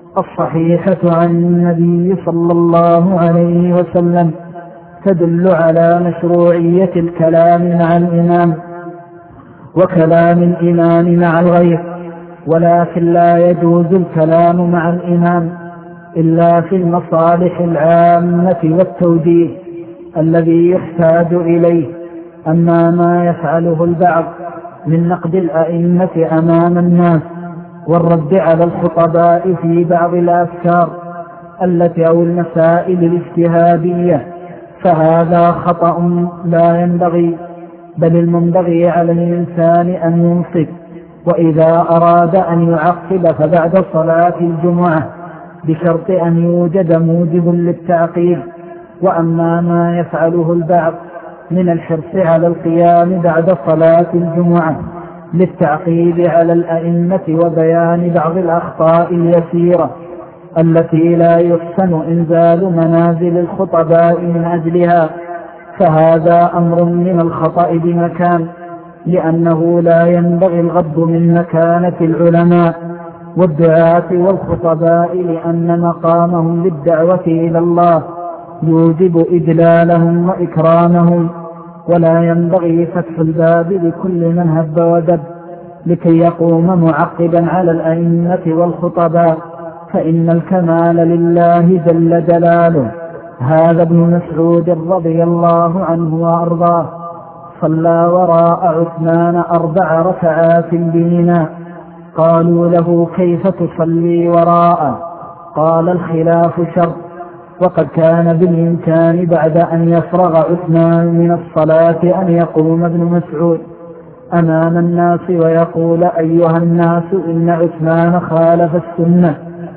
الصحيحة عن النبي صلى الله عليه وسلم تدل على مشروعية الكلام مع الإمام وكلام الإمام مع الغير، ولكن لا يجوز الكلام مع الإمام إلا في المصالح العامة والتوجيه الذي يحتاج إليه. أما ما يفعله البعض من نقد الأئمة أمام الناس والرد على الخطباء في بعض الأفكار التي أو المسائل الاجتهادية فهذا خطأ لا ينبغي، بل المنبغي على الإنسان أن ينصت، وإذا أراد أن يعقب فبعد صلاة الجمعة بشرط أن يوجد موجب للتعقيب. وأما ما يفعله البعض من الحرص على القيام بعد صلاة الجمعة للتعقيب على الأئمة وبيان بعض الأخطاء اليسيرة التي لا يحسن إنزال منازل الخطباء من أجلها، فهذا أمر من الخطأ بمكان، لأنه لا ينبغي الغض من مكانة العلماء والدعاة والخطباء، لأن مقامهم للدعوة إلى الله يوجب إجلالهم وإكرامهم، ولا ينبغي فتح الباب لكل من هب ودب لكي يقوم معقبا على الأئمة والخطباء، فإن الكمال لله جل جلاله. هذا ابن مسعود رضي الله عنه وأرضاه صلى وراء عثمان 4 ركعات بمنى، قالوا له كيف تصلي وراءه؟ قال الخلاف شر، وقد كان بالإمكان بعد أن يفرغ عثمان من الصلاة أن يقوم ابن مسعود أمام الناس ويقول أيها الناس إن عثمان خالف السنة،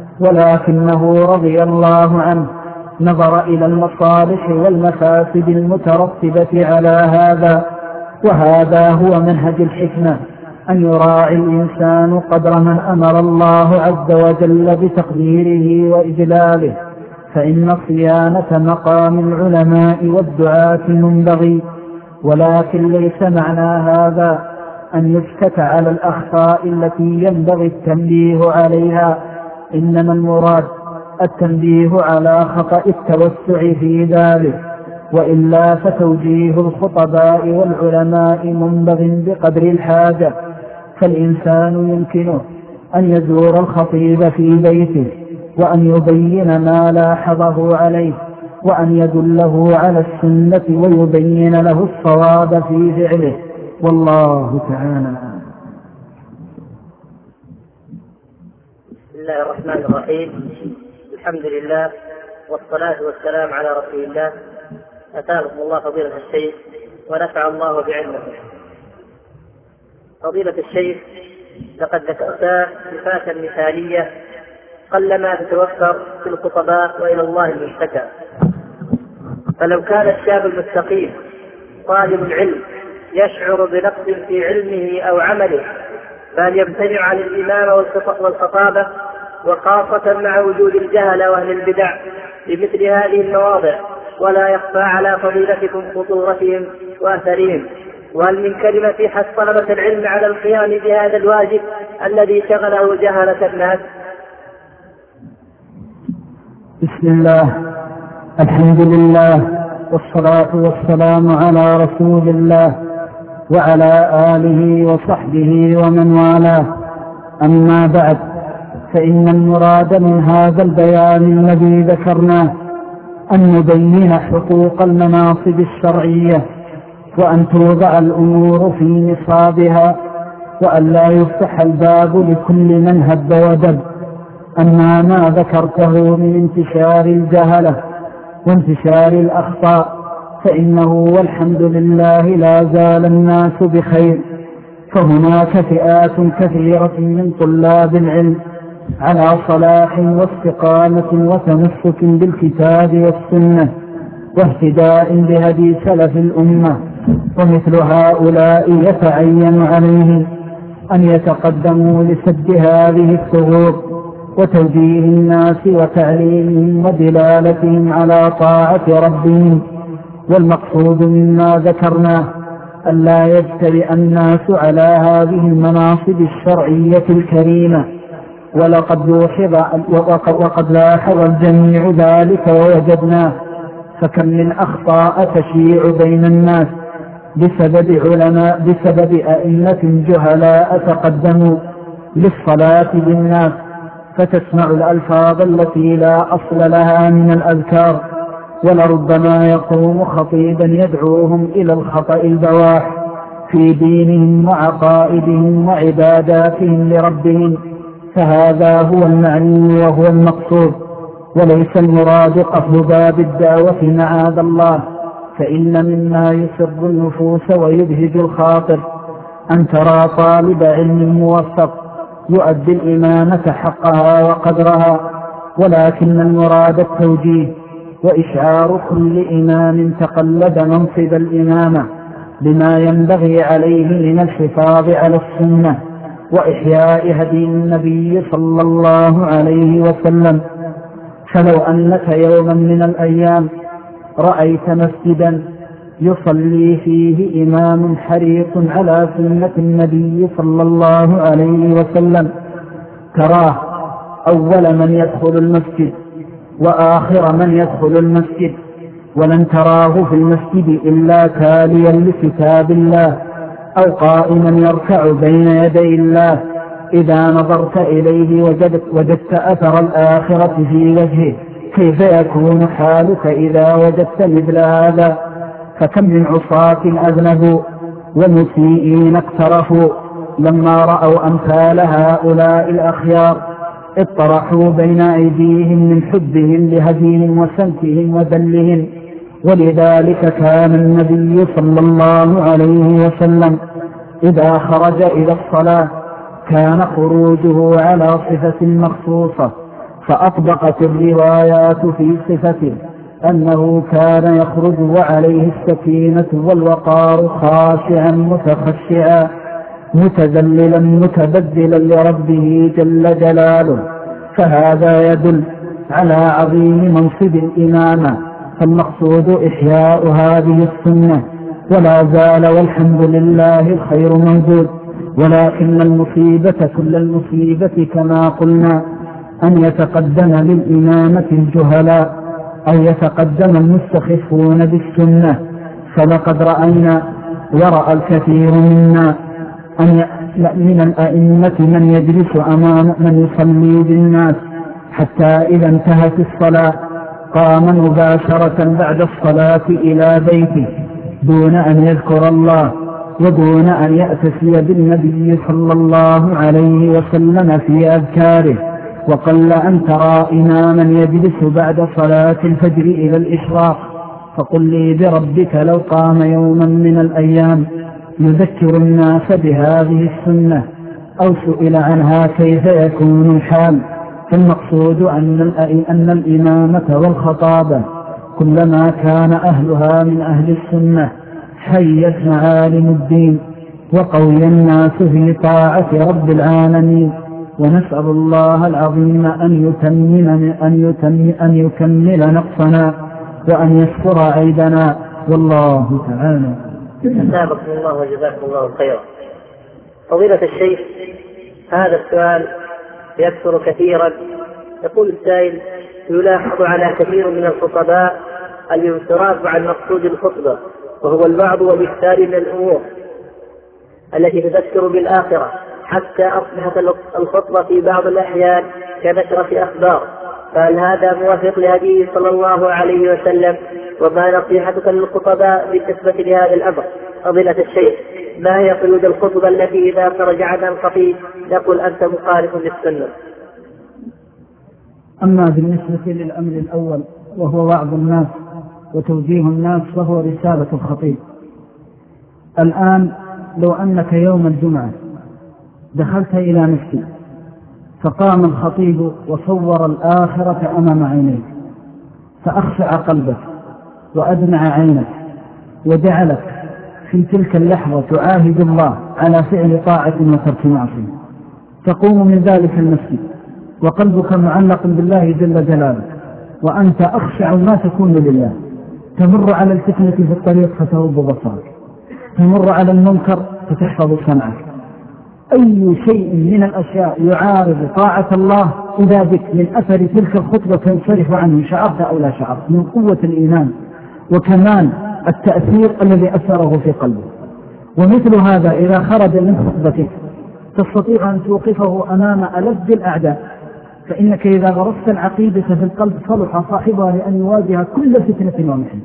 ولكنه رضي الله عنه نظر إلى المصالح والمفاسد المترتبة على هذا، وهذا هو منهج الحكمة، أن يراعي الإنسان قدر من أمر الله عز وجل بتقديره وإجلاله، فإن صيانة مقام العلماء والدعاة منبغي، ولكن ليس معنى هذا أن يسكت على الأخطاء التي ينبغي التنبيه عليها، إنما المراد التنبيه على خطأ التوسع في ذلك، وإلا فتوجيه الخطباء والعلماء منبغ بقدر الحاجة، فالإنسان يمكنه أن يزور الخطيب في بيته وأن يبين ما لاحظه عليه، وأن يدله على السنة ويبين له الصواب في فعله، والله تعالى. بسم الله الرحمن الرحيم، الحمد لله والصلاة والسلام على رسول الله. أتاكم الله فضيلة الشيخ ونفع الله بعلمه. فضيلة الشيخ، لقد ذكرت صفات مثالية قلما تتوفر في الخطباء وإلى الله المشتكى، فلو كان الشاب المستقيم طالب العلم يشعر بنقص في علمه أو عمله فهل يمتنع عن الإمامة والخطابة، وخاصة مع وجود الجهل وأهل البدع بمثل هذه المواضع، ولا يخفى على فضيلتكم خطورتهم وأثرهم؟ وهل من كلمة في حث طلبة العلم على القيام بهذا الواجب الذي شغله جهلة الناس؟ بسم الله، الحمد لله، والصلاة والسلام على رسول الله وعلى آله وصحبه ومن والاه. أما بعد، فإن المراد من هذا البيان الذي ذكرناه أن نبين حقوق المناصب الشرعية، وأن توضع الأمور في نصابها، وأن لا يفتح الباب لكل من هب ودب. أما ما ذكرته من انتشار الجهلة وانتشار الأخطاء فإنه والحمد لله لا زال الناس بخير، فهناك فئات كثيرة من طلاب العلم على صلاح واستقامة وتمسك بالكتاب والسنة واهتداء بهدي سلف الأمة، ومثل هؤلاء يتعين عليهم أن يتقدموا لسد هذه الثغور وتوجيه الناس وتعليمهم ودلالتهم على طاعة ربهم. والمقصود مما ذكرناه أن لا يجترئ الناس على هذه المناصب الشرعية الكريمة وقد لاحظ الجميع ذلك ووجدناه. فكم من أخطاء تشيع بين الناس بسبب أئمة جهلاء تقدموا للصلاة بالناس، فتسمع الألفاظ التي لا أصل لها من الأذكار، ولربما يقوم خطيبا يدعوهم إلى الخطأ البواح في دينهم وعقائدهم وعباداتهم لربهم. فهذا هو المعني وهو المقصود، وليس المراد قفل باب الدعوة معاذ الله. فإن مما يسر النفوس ويبهج الخاطر أن ترى طالب علم موفق يؤدي الإمامة حقها وقدرها، ولكن المراد التوجيه وإشعار كل إمام تقلد منصب الإمامة بما ينبغي عليه من الحفاظ على السنة وإحياء هدي النبي صلى الله عليه وسلم. فلو أنك يوما من الأيام رأيت مسجدا يصلي فيه إمام حريص على سنة النبي صلى الله عليه وسلم، تراه أول من يدخل المسجد وآخر من يدخل المسجد، ولن تراه في المسجد إلا تاليا لكتاب الله أو قائما يركع بين يدي الله. إذا نظرت إليه وجدت أثر الآخرة في وجهه، كيف يكون حالك إذا وجدت مثل هذا؟ فكم من عصاة أذنبوا ومسيئين اقترفوا لما رأوا أمثال هؤلاء الأخيار اطرحوا بين أيديهم من حبهم لهديهم وسمتهم وذلهم. ولذلك كان النبي صلى الله عليه وسلم إذا خرج إلى الصلاة كان خروجه على صفة مخصوصة، فأطبقت الروايات في صفته أنه كان يخرج وعليه السكينة والوقار خاشعا متخشعا متذللا متبذلا لربه جل جلاله. فهذا يدل على عظيم منصب الإمامة. فالمقصود إحياء هذه السنة، ولا زال والحمد لله الخير موجود، ولكن المصيبة كل المصيبة كما قلنا أن يتقدم للإمامة الجهلاء أو يتقدم المستخفون بالسنة. فلقد رأينا ورأى الكثير منا من الأئمة من يجلس أمام من يصلي بالناس حتى إذا انتهت الصلاة قام مباشرة بعد الصلاة إلى بيته دون أن يذكر الله ودون أن يأتسي بالنبي صلى الله عليه وسلم في أذكاره. وقل أن ترى إماما يجلس بعد صلاة الفجر إلى الإشراق. فقل لي بربك لو قام يوما من الأيام يذكر الناس بهذه السنة أو سئل عنها كيف يكون الحال؟ فالمقصود أن الإمامة والخطابة كلما كان أهلها من أهل السنة حيت معالم الدين وقوي الناس في طاعة رب العالمين. ونسأل الله العظيم أن يكمل نقصنا وأن يستر عيبنا، والله تعالى. أثابكم الله وجزاكم الله خيرا. فضيلة الشيخ، هذا السؤال يكثر كثيرا. يقول السائل: يلاحظ على كثير من الخطباء الانصراف عن مقصود الخطبة، وهو البعض والإكثار من الأمور التي تذكر بالآخرة، حتى أصبحت الخطبة في بعض الأحيان كنشرة أخبار. فهل هذا موافق لهديه صلى الله عليه وسلم؟ وما نصيحتك للخطباء بالنسبة لهذا الأمر؟ فضيلة الشيخ، ما هي قيود الخطبة التي إذا خرج عنها الخطيب نقول أنت مخالف للسنة؟ أما بالنسبة للأمر الأول وهو وعظ الناس وتوجيه الناس فهو رسالة الخطيب. الآن لو أنك يوم الجمعة دخلت إلى مسجد فقام الخطيب وصور الآخرة أمام عينيك فأخشع قلبك وأدمع عينك وجعلك في تلك اللحظة تعاهد الله على فعل طاعة وترك معصية، تقوم من ذلك المسجد وقلبك معلق بالله جل جلاله وأنت أخشع ما تكون لله، تمر على الفتنة في الطريق فتغض بصرك، تمر على المنكر فتحفظ سمعك، أي شيء من الأشياء يعارض طاعة الله إذا بك من أثر تلك الخطبة تنصرف عنه، شعرت أو لا شعرت، من قوة الإيمان وكمان التأثير الذي أثره في قلبه. ومثل هذا إذا خرج من خطبتك تستطيع أن توقفه أمام ألد الأعداء، فإنك إذا غرست العقيدة في القلب صلح صاحبها لأن يواجه كل فتنة ومحن.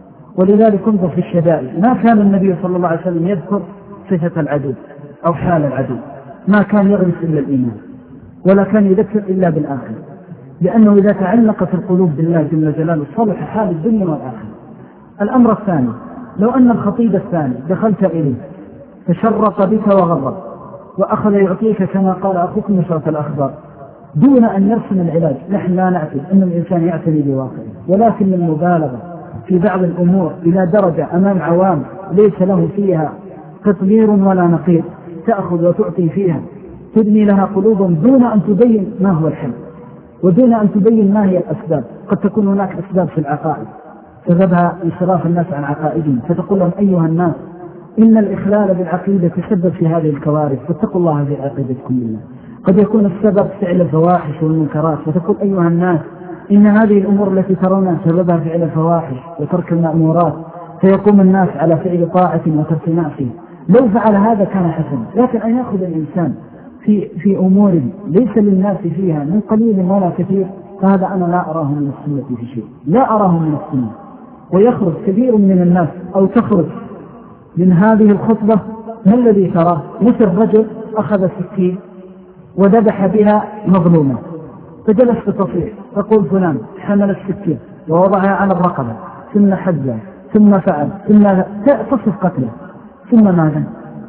ولذلك انظر في الشدائد، ما كان النبي صلى الله عليه وسلم يذكر صفة العدو أو حال العدو، ما كان يغرس إلا الإيمان ولا كان يذكر إلا بالآخر، لأنه إذا تعلقت القلوب بالله جل جلاله صلح حال الدنيا والآخرة. الأمر الثاني، لو أن الخطيب الثاني دخلت إليه فشرط بك وغرب وأخذ يعطيك كما قال أخوك نشرة الأخبار دون أن يرسم العلاج، نحن لا نعتقد أن الإنسان يعتني بواقعه، ولكن المبالغة في بعض الأمور إلى درجة أمام عوام ليس له فيها تطوير ولا نقير، تأخذ وتعطي فيها، تبني لها قلوبا دون أن تبين ما هو الحل ودون أن تبين ما هي الأسباب. قد تكون هناك أسباب في العقائد سببها انصراف الناس عن عقائدهم، فتقول لهم أيها الناس إن الإخلال بالعقيدة تسبب في هذه الكوارث فاتقوا الله في عقيدتكم لله. قد يكون السبب فعل الفواحش والمنكرات، فتقول أيها الناس إن هذه الأمور التي ترون سببها فعل الفواحش وترك المأمورات، فيقوم الناس على فعل طاعة وترك معصية. لو فعل هذا كان حسنا، لكن أن يأخذ الإنسان في أمور ليس للناس فيها من قليل ولا كثير، فهذا أنا لا أراه من السنة في شيء، لا أراه من السنة. ويخرج كثير من الناس أو تخرج من هذه الخطبة ما الذي تراه؟ مثل رجل أخذ سكين وذبح بها مظلومة، فجلس بتصيح تقول فلان حمل السكين ووضعها على الرقبة ثم حجها ثم فعل ثم تصف قتله ثم ماذا؟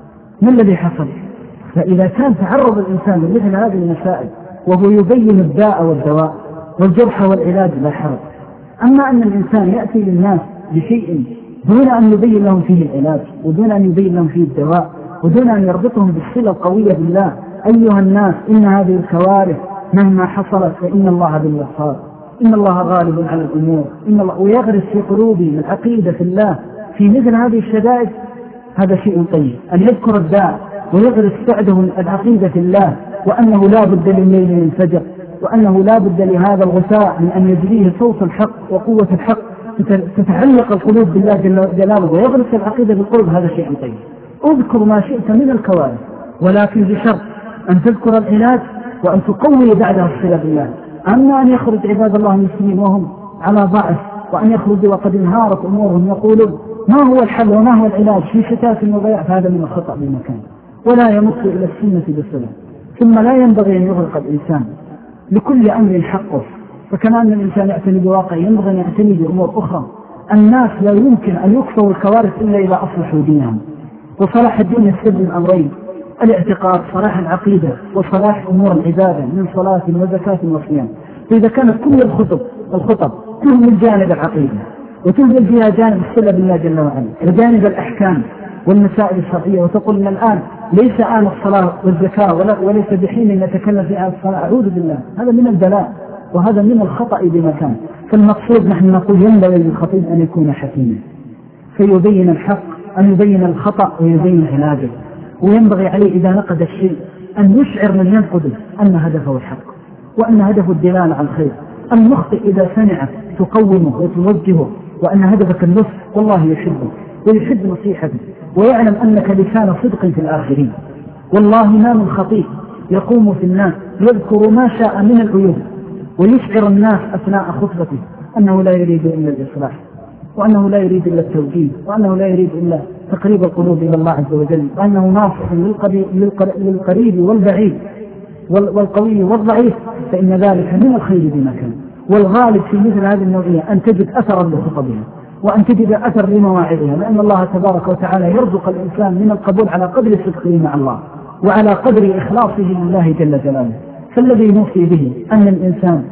ما الذي حصل؟ فإذا كان تعرض الإنسان لمثل هذه المسائل وهو يبين الداء والدواء والجرح والعلاج لا حرج. أما أن الإنسان يأتي للناس بشيء دون أن يبين لهم فيه العلاج ودون أن يبين لهم فيه الدواء ودون أن يربطهم بالصلة القوية بالله، أيها الناس إن هذه الكوارث مهما حصلت فإن الله بالمرصاد، إن الله غالب على الأمور، إن الله ويغرس في قلوبهم العقيدة في الله في مثل هذه الشدائد، هذا شيء طيب. أن يذكر الداء ويغرس بعدهم العقيدة في الله، وأنه لا بد لليل من الفجر، وأنه لا بد لهذا الغثاء من أن يجريه صوت الحق وقوة الحق، تتعلق القلوب بالله جل جلاله ويغرس العقيدة بالقلوب، هذا شيء طيب. اذكر ما شئت من الكوارث، ولكن بشرط أن تذكر العلاج وأن تقوي بعدها الصلة بالله. أما أن يخرج عباد الله المسلمين وهم على ضعف، وأن يخرجوا وقد انهارت أمورهم يقولون ما هو الحل وما هو العلاج في شتات وضياع، فهذا من الخطأ بمكان، ولا يمت إلى السنة بصلة. ثم لا ينبغي أن يغلق الإنسان لكل أمر حقه، فكما أن الإنسان يعتني بواقع ينبغي أن يعتني بأمور أخرى. الناس لا يمكن أن يكفروا الكوارث إلا إذا أصلحوا دينهم، وصلاح الدين يستلزم من أمرين: الاعتقاد، صلاح العقيدة، وصلاح أمور العبادة من صلاة وزكاة وصيام. فإذا كانت كل الخطب تهمل جانب العقيدة وتهمل فيها جانب الصلة بالله جل وعلا وجانب الأحكام والمسائل الشرعية، وتقول إن الآن ليس آن الصلاة والزكاة وليس بحين نتكلم في آن الصلاة، أعوذ بالله، هذا من البلاء وهذا من الخطأ بمكان. فالمقصود نحن نقول ينبغي للخطيب أن يكون حكيما فيبين الحق، أن يبين الخطأ ويبين علاجه، وينبغي عليه إذا نقد الشيء أن يشعر من ينقده أن هدفه الحق وأن هدفه الدلالة على الخير. المخطئ إذا سمع تقومه وتوجهه وأن هدفك النصح، والله يحبك ويحب نصيحتك ويعلم أنك لسان صدق في الآخرين. والله ما من خطيب يقوم في الناس يذكر ما شاء من العيوب ويشعر الناس أثناء خطبته أنه لا يريد إلا الإصلاح، وأنه لا يريد إلا التوجيه، وأنه لا يريد إلا تقريب القلوب إلى الله عز وجل، وأنه ناصح للقريب والبعيد والقوي والضعيف، فإن ذلك من الخير بمكان. والغالب في مثل هذه النوعية أن تجد أثرا لخطبها وأن تجد أثر لمواعظها، لأن الله تبارك وتعالى يرزق الإنسان من القبول على قدر صدقه مع الله وعلى قدر إخلاصه لله جل جلاله. فالذي نوصي به أن الإنسان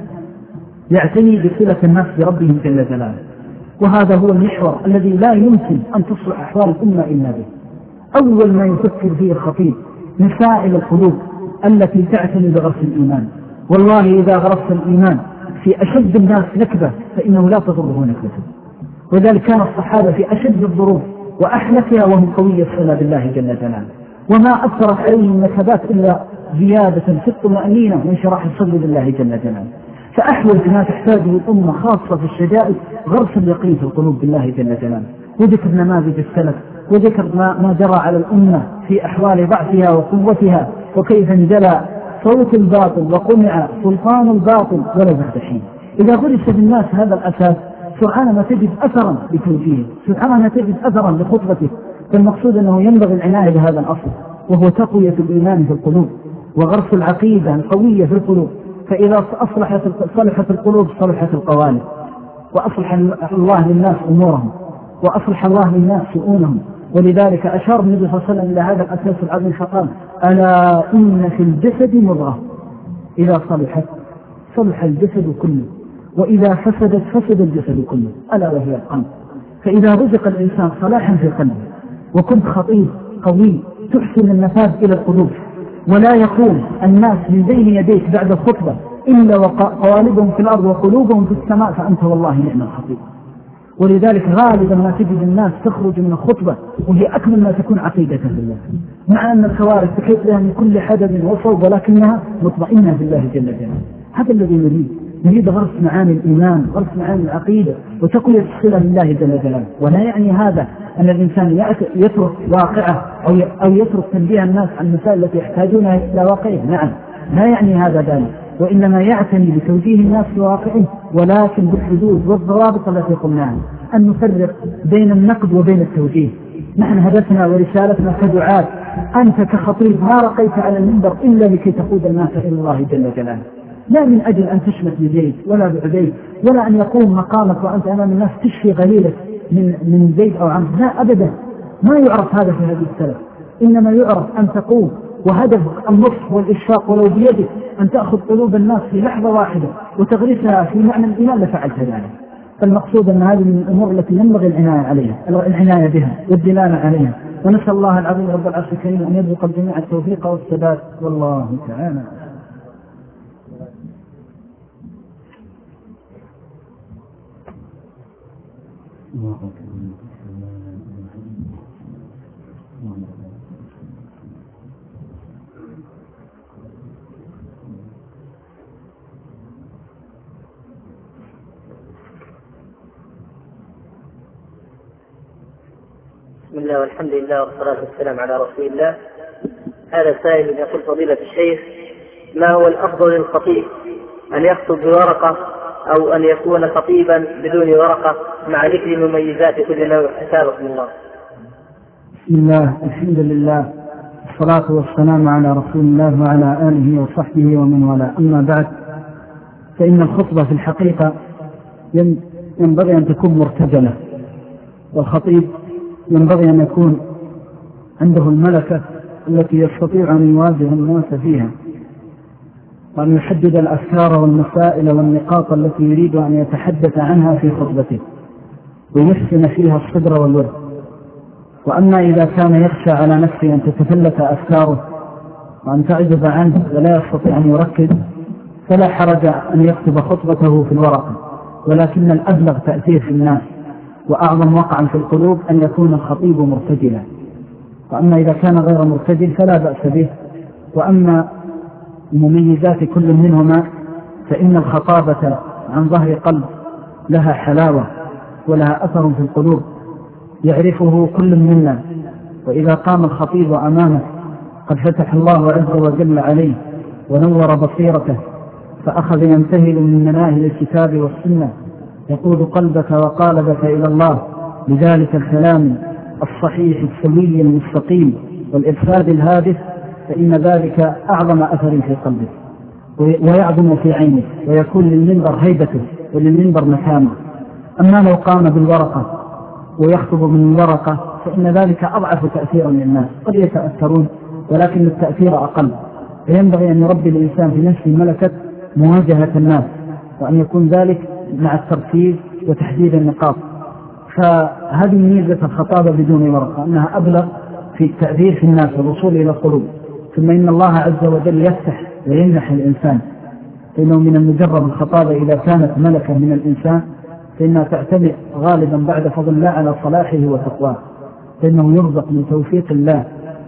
يعتني بصلة الناس بربهم جل جلاله، وهذا هو المحور الذي لا يمكن أن تصلح أحوال الأمة إلا به. أول ما يفكر فيه الخطيب مسائل القلوب التي تعتني بغرس الإيمان. والله إذا غرست الإيمان في أشد الناس نكبة فإنه لا تضره نكبته، وذلك كان الصحابة في أشد الظروف وأحلكها وهم قوي الصلة بالله جل جلاله. وما أثرت عليه النكبات إلا زيادة في الطمأنينة وانشراح الصدر بالله جل جلاله. فأحوج ما تحتاجه الأمة خاصة في الشدائد غرس اليقين في القلوب بالله جل جلاله، وذكر نماذج السلف، وذكر ما جرى على الأمة في أحوال ضعفها وقوتها، وكيف انجلى صوت الباطل وقمع سلطان الباطل ولا بعد حين. إذا غرس بالناس هذا الأساس سرعان ما تجد أثرا لتوجيهه، سرعان ما تجد أثرا لخطبته. فالمقصود أنه ينبغي العناية بهذا الأصل، وهو تقوية الإيمان في القلوب وغرس العقيدة القوية في القلوب. فإذا صلحت القلوب صلحت القوالب، وأصلح الله للناس أمورهم، وأصلح الله للناس شؤونهم. ولذلك أشار النبي صلى الله عليه وسلم إلى هذا الأساس العظيم فقال: ألا إن في الجسد مضغة إذا صلحت صلح الجسد كله، وإذا فسدت فسد الجسد كله، ألا وهي القلب. فإذا رزق الإنسان صلاحا في قلبه، وكنت خطيب قوي تحسن النفاذ إلى القلوب، ولا يقوم الناس من بين يديك بعد الخطبة إلا وقوالبهم في الأرض وقلوبهم في السماء، فأنت والله نعم الخطيب. ولذلك غالبا ما تجد الناس تخرج من الخطبة وهي أكمل ما تكون عقيدة بالله، مع أن الخوارج تحيط لها من كل حدب وصوب، ولكنها مطمئنة بالله جل جلاله. هذا الذي نريد غرس معاني الإيمان، غرس معاني العقيدة، وتقوية الصلة بالله جل جلاله. ولا يعني هذا أن الإنسان يترك واقعه أو يترك تنبيه الناس عن المسائل التي يحتاجونها إلى واقعه، نعم، لا يعني هذا ذلك، وإنما يعتني بتوجيه الناس في واقعه، ولكن بالحدود والضوابط التي قلناها، أن نفرق بين النقد وبين التوجيه. نحن هدفنا ورسالتنا كدعاة، أنت كخطيب ما رقيت على المنبر إلا لكي تقود الناس إلى الله جل جلاله، لا من أجل أن تشمت بزيد ولا بعبيد، ولا أن يقوم مقامك وأنت أمام الناس تشفي غليلك من زيد أو عمرو، لا أبدا، ما يعرف هذا في هذه السلف. إنما يعرف أن تقوم وهدفك النصح والإشفاق، ولو بيدك أن تأخذ قلوب الناس في لحظة واحدة وتغرسها في معنى الإيمان لفعلت ذلك. فالمقصود أن هذه من الأمور التي ينبغي العناية بها والدلالة عليها. ونسأل الله العظيم رب العرش الكريم أن يرزق الجميع التوفيق والثبات، والله تعالى. بسم الله والحمد لله والصلاة والسلام على رسول الله. هذا سائل يقول: فضيلة الشيخ، ما هو الأفضل للخطيب، أن يخطب بورقة أو أن يكون خطيبا بدون ورقة مع ذكر مميزات كل نوع؟ حسابكم الله. بسم الله، الحمد لله، الصلاة والسلام على رسول الله وعلى آله وصحبه ومن والاه. أما بعد، فإن الخطبة في الحقيقة ينبغي أن تكون مرتجلة، والخطيب ينبغي أن يكون عنده الملكة التي يستطيع أن يواجه الناس فيها، وأن يحدد الأفكار والمسائل والنقاط التي يريد أن يتحدث عنها في خطبته، ويحسن فيها الصدر والورد. وأما إذا كان يخشى على نفسه أن تتفلت أفكاره وأن تعجز عنه ولا يستطيع أن يركز، فلا حرج أن يكتب خطبته في الورقة، ولكن الأبلغ تأثير في الناس وأعظم وقعا في القلوب أن يكون الخطيب مرتجلا. وأما إذا كان غير مرتجل فلا بأس به. وأما مميزات كل منهما، فإن الخطابة عن ظهر قلب لها حلاوة ولها أثر في القلوب يعرفه كل منا، وإذا قام الخطيب أمامه قد فتح الله عز وجل عليه ونور بصيرته، فأخذ ينتهل من مناهل الكتاب والسنة، يقود قلبك وقالبك إلى الله بذلك الكلام الصحيح السوي المستقيم والإرشاد الهادف، فإن ذلك أعظم أثر في قلبك ويعظم في عينك، ويكون للمنبر هيبته وللمنبر مكانه. أما لو قام بالورقة ويخطب من الورقة فإن ذلك أضعف تأثيرا للناس، قد يتأثرون ولكن التأثير أقل. فينبغي أن يربي الإنسان في نفسه ملكة مواجهة الناس، وأن يكون ذلك مع التركيز وتحديد النقاط. فهذه ميزة الخطابة بدون ورقة، أنها أبلغ في التأثير في الناس والوصول إلى القلوب. ثم إن الله عز وجل يفتح ويمنح الإنسان، فإنه من المجرب الخطابة إذا كانت ملكة من الإنسان فإنها تعتمد غالبا بعد فضل الله على صلاحه وتقواه، فإنه يرزق من توفيق الله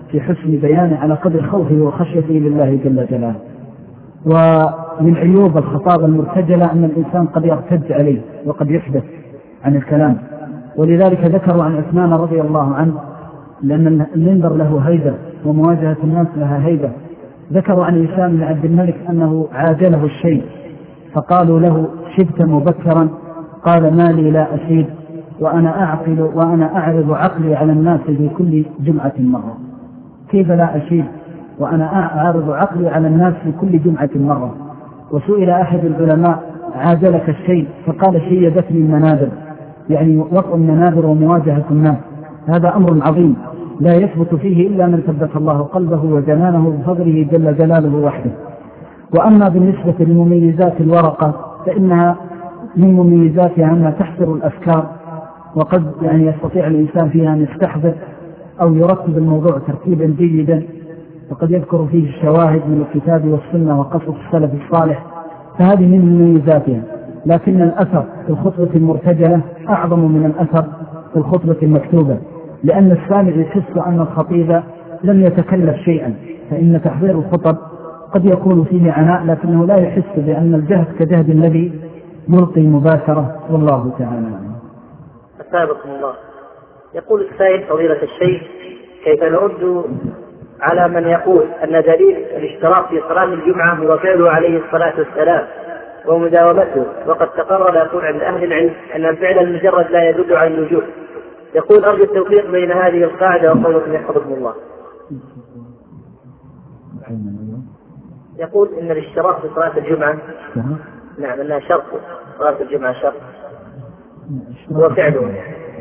في حسن بيانه على قدر خوفه وخشيته لله جل جلاله. ومن عيوب الخطاب المرتجلة أن الإنسان قد يرتج عليه وقد يحدث عن الكلام، ولذلك ذكروا عن عثمان رضي الله عنه، لأن المنبر له هيبة ومواجهة الناس لها هيبة. ذكروا عن هشام بن عبد الملك أنه عاجله الشيء فقالوا له شبت مبكرا، قال ما لي لا أشيب وأنا أعقل وأنا أعرض عقلي على الناس في كل جمعة مرة. كيف لا أشيب وأنا أعرض عقلي على الناس في كل جمعة مرة؟ وسئل أحد العلماء عاجلك الشيء فقال شيدتني المنابر، يعني وقع المنابر ومواجهة الناس. هذا أمر عظيم لا يثبت فيه إلا من ثبت الله قلبه وجنانه بفضله جل جلاله وحده. وأما بالنسبة لمميزات الورقة فإنها من مميزاتها أنها تحضر الأفكار، وقد يعني يستطيع الإنسان فيها أن يستحضر أو يرتب الموضوع ترتيبا جيدا، وقد يذكر فيه الشواهد من الكتاب والسنة وقصص السلف الصالح، فهذه من مميزاتها. لكن الأثر في الخطبة المرتجلة أعظم من الأثر في الخطبة المكتوبة، لأن السامع يحس أن الخطيب لم يتكلف شيئا، فإن تحضير الخطب قد يكون فيه عناء لكنه لا يحس بأن الجهد كجهد الذي يلقي مباشرة، والله تعالى. أثابكم الله. يقول السائل فضيلة الشيخ كيف نرد على من يقول أن دليل الاشتراك في صلاة الجمعة هو فعله عليه الصلاة والسلام ومداومته، وقد تقرر يقول عند أهل العلم أن الفعل المجرد لا يدل على الوجوب. يقول أرجو التوفيق بين هذه القاعدة وقولكم يحفظكم الله. يقول إن الاشتراك في صلاة الجمعة نعم أنها شرط، صلاة الجمعة شرط هو فعله.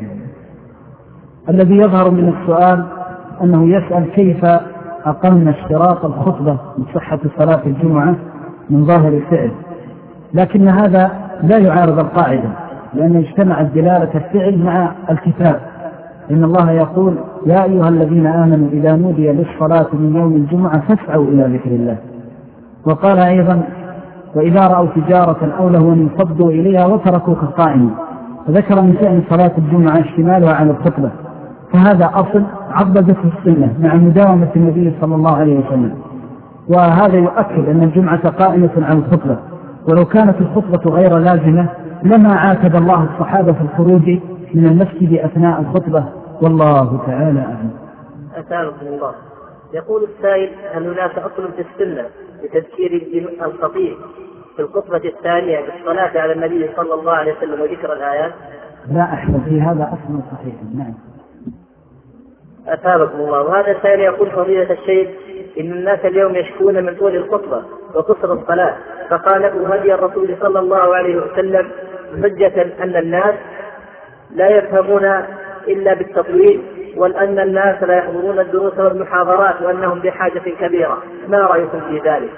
الذي يظهر من السؤال أنه يسأل كيف أقمنا اشتراط الخطبة من صحة صلاة الجمعة من ظاهر الفعل، لكن هذا لا يعارض القاعدة، لأن اجتمعت دلالة الفعل مع الكتاب. إن الله يقول يا أيها الذين آمنوا إذا نودي للصلاة من يوم الجمعة فاسعوا إلى ذكر الله. وقال أيضا وإذا رأوا تجارة أو لهوا انفضوا إليها وتركوك قائما. فذكر من شأن صلاة الجمعة اشتمالها على الخطبة، فهذا أصل عضدته السنة مع مداومة النبي صلى الله عليه وسلم، وهذا يؤكد أن الجمعة قائمة على الخطبة. ولو كانت الخطبة غير لازمة لما عاتب الله الصحابة في الخروج من المسجد أثناء الخطبة، والله تعالى أعلم. أثابكم الله. يقول السائل هل هناك أصل في السنة لتذكير الخطيب في الخطبة الثانية بالصلاة على النبي صلى الله عليه وسلم وذكر الآيات؟ لا أحمد في هذا أصل صحيح. نعم. أثابكم الله. وهذا السائل يقول فضيلة الشيخ إن الناس اليوم يشكون من طول الخطبة وقصر الصلاة، فقالوا هدي الرسول صلى الله عليه وسلم حجة أن الناس لا يفهمون إلا بالتطويل، وأن الناس لا يحضرون الدروس والمحاضرات وأنهم بحاجة كبيرة. ما رأيكم في ذلك؟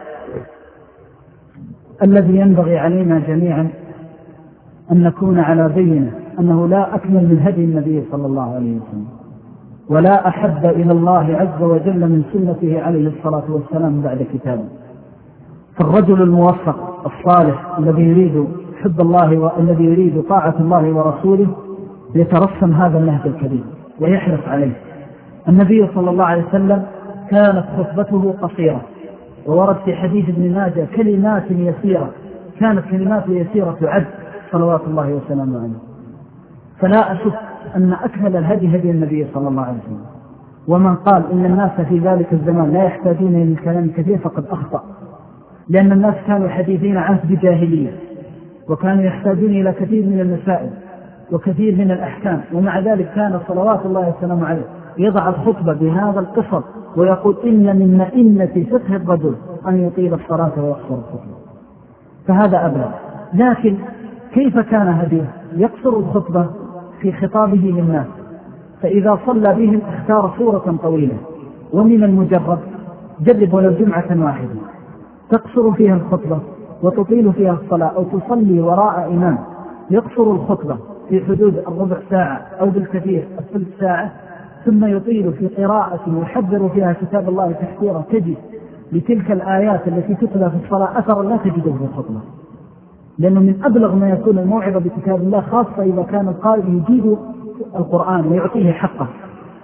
الذي ينبغي علينا جميعا أن نكون على بينة أنه لا أكمل من هدي النبي صلى الله عليه وسلم، ولا أحب إلى الله عز وجل من سنته عليه الصلاة والسلام بعد كتابه. فالرجل الموفق الصالح الذي يريد حب الله والذي يريد طاعة الله ورسوله يترسم هذا النهج الكريم ويحرص عليه. النبي صلى الله عليه وسلم كانت خطبته قصيرة، وورد في حديث ابن ماجه كلمات يسيرة، كانت كلمات يسيرة تعد صلوات الله وسلامه عليه. فلا أشك أن أكمل الهدي هدي النبي صلى الله عليه وسلم. ومن قال إن الناس في ذلك الزمان لا يحتاجون إلى الكلام كثير فقد أخطأ، لأن الناس كانوا حديثين عهد بجاهلية، وكانوا يحتاجون إلى كثير من المسائل وكثير من الأحكام، ومع ذلك كان صلوات الله وسلامه عليه يضع الخطبة بهذا القصر ويقول إن من مئنة فقه الرجل أن يطيل الصلاة ويقصر الخطبة. فهذا أبلغ. لكن كيف كان هديه؟ يقصر الخطبة في خطابه للناس، فإذا صلى بهم اختار سورة طويلة، ومن المجرد جرب ولو جمعة واحدة تقصر فيها الخطبة وتطيل فيها الصلاة، أو تصلي وراء إمام يقصر الخطبة في حدود الربع ساعة أو بالكثير الثلث ساعة، ثم يطيل في قراءة يحذر فيها كتاب الله تحذيرا، تجد لتلك الآيات التي تتلى في الصلاة أثر لا تجده في الخطبة، لأنه من أبلغ ما يكون الموعظة بكتاب الله، خاصة إذا كان القارئ يجيد القرآن ويعطيه حقه.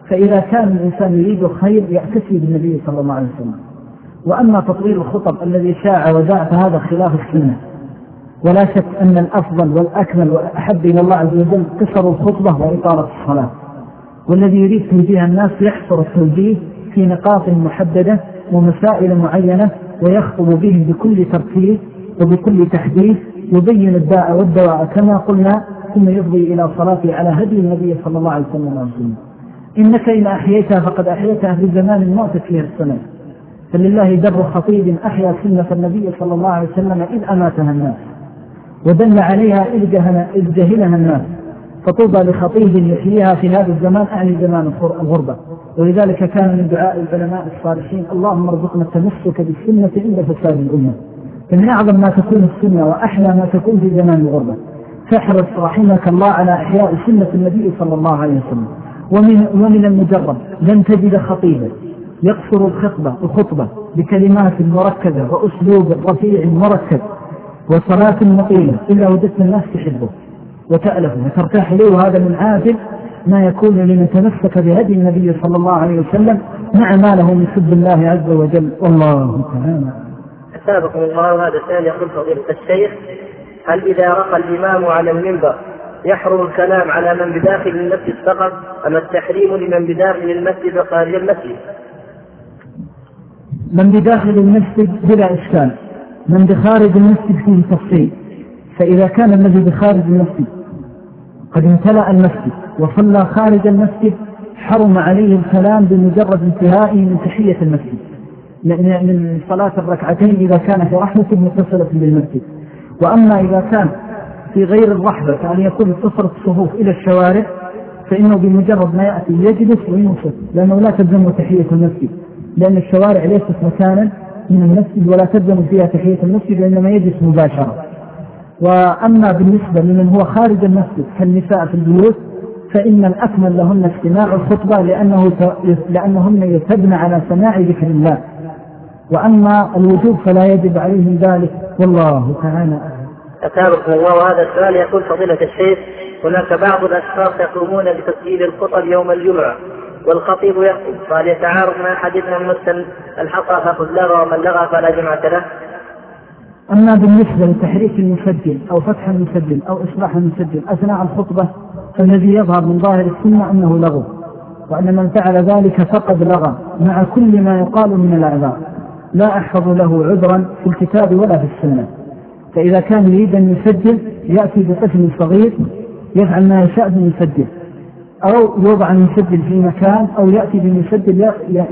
فإذا كان الإنسان يريد الخير يأتسي بالنبي صلى الله عليه وسلم. وأما تطويل الخطب الذي شاع وزاع فهذا خلاف السنة، ولا شك أن الأفضل والأكمل والأحب إلى الله عز وجل قصر الخطبة وإطالة الصلاة. والذي يريد توجيه الناس يحصر التوجيه في نقاط محددة ومسائل معينة، ويخطب به بكل ترتيب وبكل تحديث، يبين الداء والدواء كما قلنا، ثم يفضي إلى صلاته على هدي النبي صلى الله عليه وسلم. إنك إن أحييتها فقد أحييتها في زمان موتت فيه السنة، فلله در خطيب أحيا سنة النبي صلى الله عليه وسلم إذ أماتها الناس ودل عليها إذ جهلها الناس، فطوبى لخطيب يحييها في هذا الزمان، أعني زمان الغربة. ولذلك كان من دعاء العلماء الصالحين اللهم ارزقنا التمسك بالسنة عند فساد الأمة. فمن أعظم ما تكون السنة وأحلى ما تكون في زمان الغربة، فاحرص رحمك الله على إحياء سنة النبي صلى الله عليه وسلم. ومن المجرد لن تجد خطيبا يقصر الخطبة بكلمات مركزة وأسلوب رفيع مركز وصلاة مطيلة إلا وجدت الناس تحبه وتألفه وترتاح إليه. وهذا من عادل ما يكون لمن تمسك بهدي النبي صلى الله عليه وسلم مع ما له من سب الله عز وجل. والله تعالى. أثابكم الله. هذا السؤال يقول فضيلة الشيخ: هل إذا رقى الإمام على المنبر يحرم الكلام على من بداخل المسجد فقط، أم التحريم لمن بداخل المسجد وخارج المسجد؟ من بداخل المسجد بلا إشكال، من بخارج المسجد فيه تفصيل. فإذا كان الذي بخارج المسجد قد امتلأ المسجد وصلى خارج المسجد حرم عليه الكلام بمجرد انتهائه من تحية المسجد، من صلاة الركعتين إذا كان في رحلة متصلة بالمسجد. وأما إذا كان في غير الرحبة كأن يكون اتصلت الصفوف إلى الشوارع، فإنه بمجرد ما يأتي يجلس وينصت، لأنه لا تلزم تحية المسجد، لأن الشوارع ليست مكانا من المسجد ولا تلزم فيها تحية المسجد، وإنما يجلس مباشرة. وأما بالنسبة لمن هو خارج المسجد كالنساء في البيوت، فإن الأكمل لهن استماع الخطبة لأنهن يتبن على سماع ذكر الله. وأما الوجوب فلا يجب عليهم ذلك، والله تعالى. أثابكم الله. هذا السؤال يقول فضيلة الشيخ: هناك بعض الأشخاص يقومون بتسجيل الخطب يوم الجمعة والخطيب يخطب، قال يتعارض مع حديثنا المسلم: الحق فقد لغى ومن لغى فلا جمعة له. أما بالنسبة لتحريك المسجل أو فتح المسجل أو إصلاح المسجل أثناء الخطبة، فالذي يظهر من ظاهر السنة أنه لغو، وأن من فعل ذلك فقد لغى مع كل ما يقال من الأعذار، لا أحفظ له عذرا في الكتاب ولا في السنة. فإذا كان يريد أن يسجل يأتي بطفل صغير يفعل ما يشاء بمسجل، أو يوضع المسجل في مكان، أو يأتي بمسجل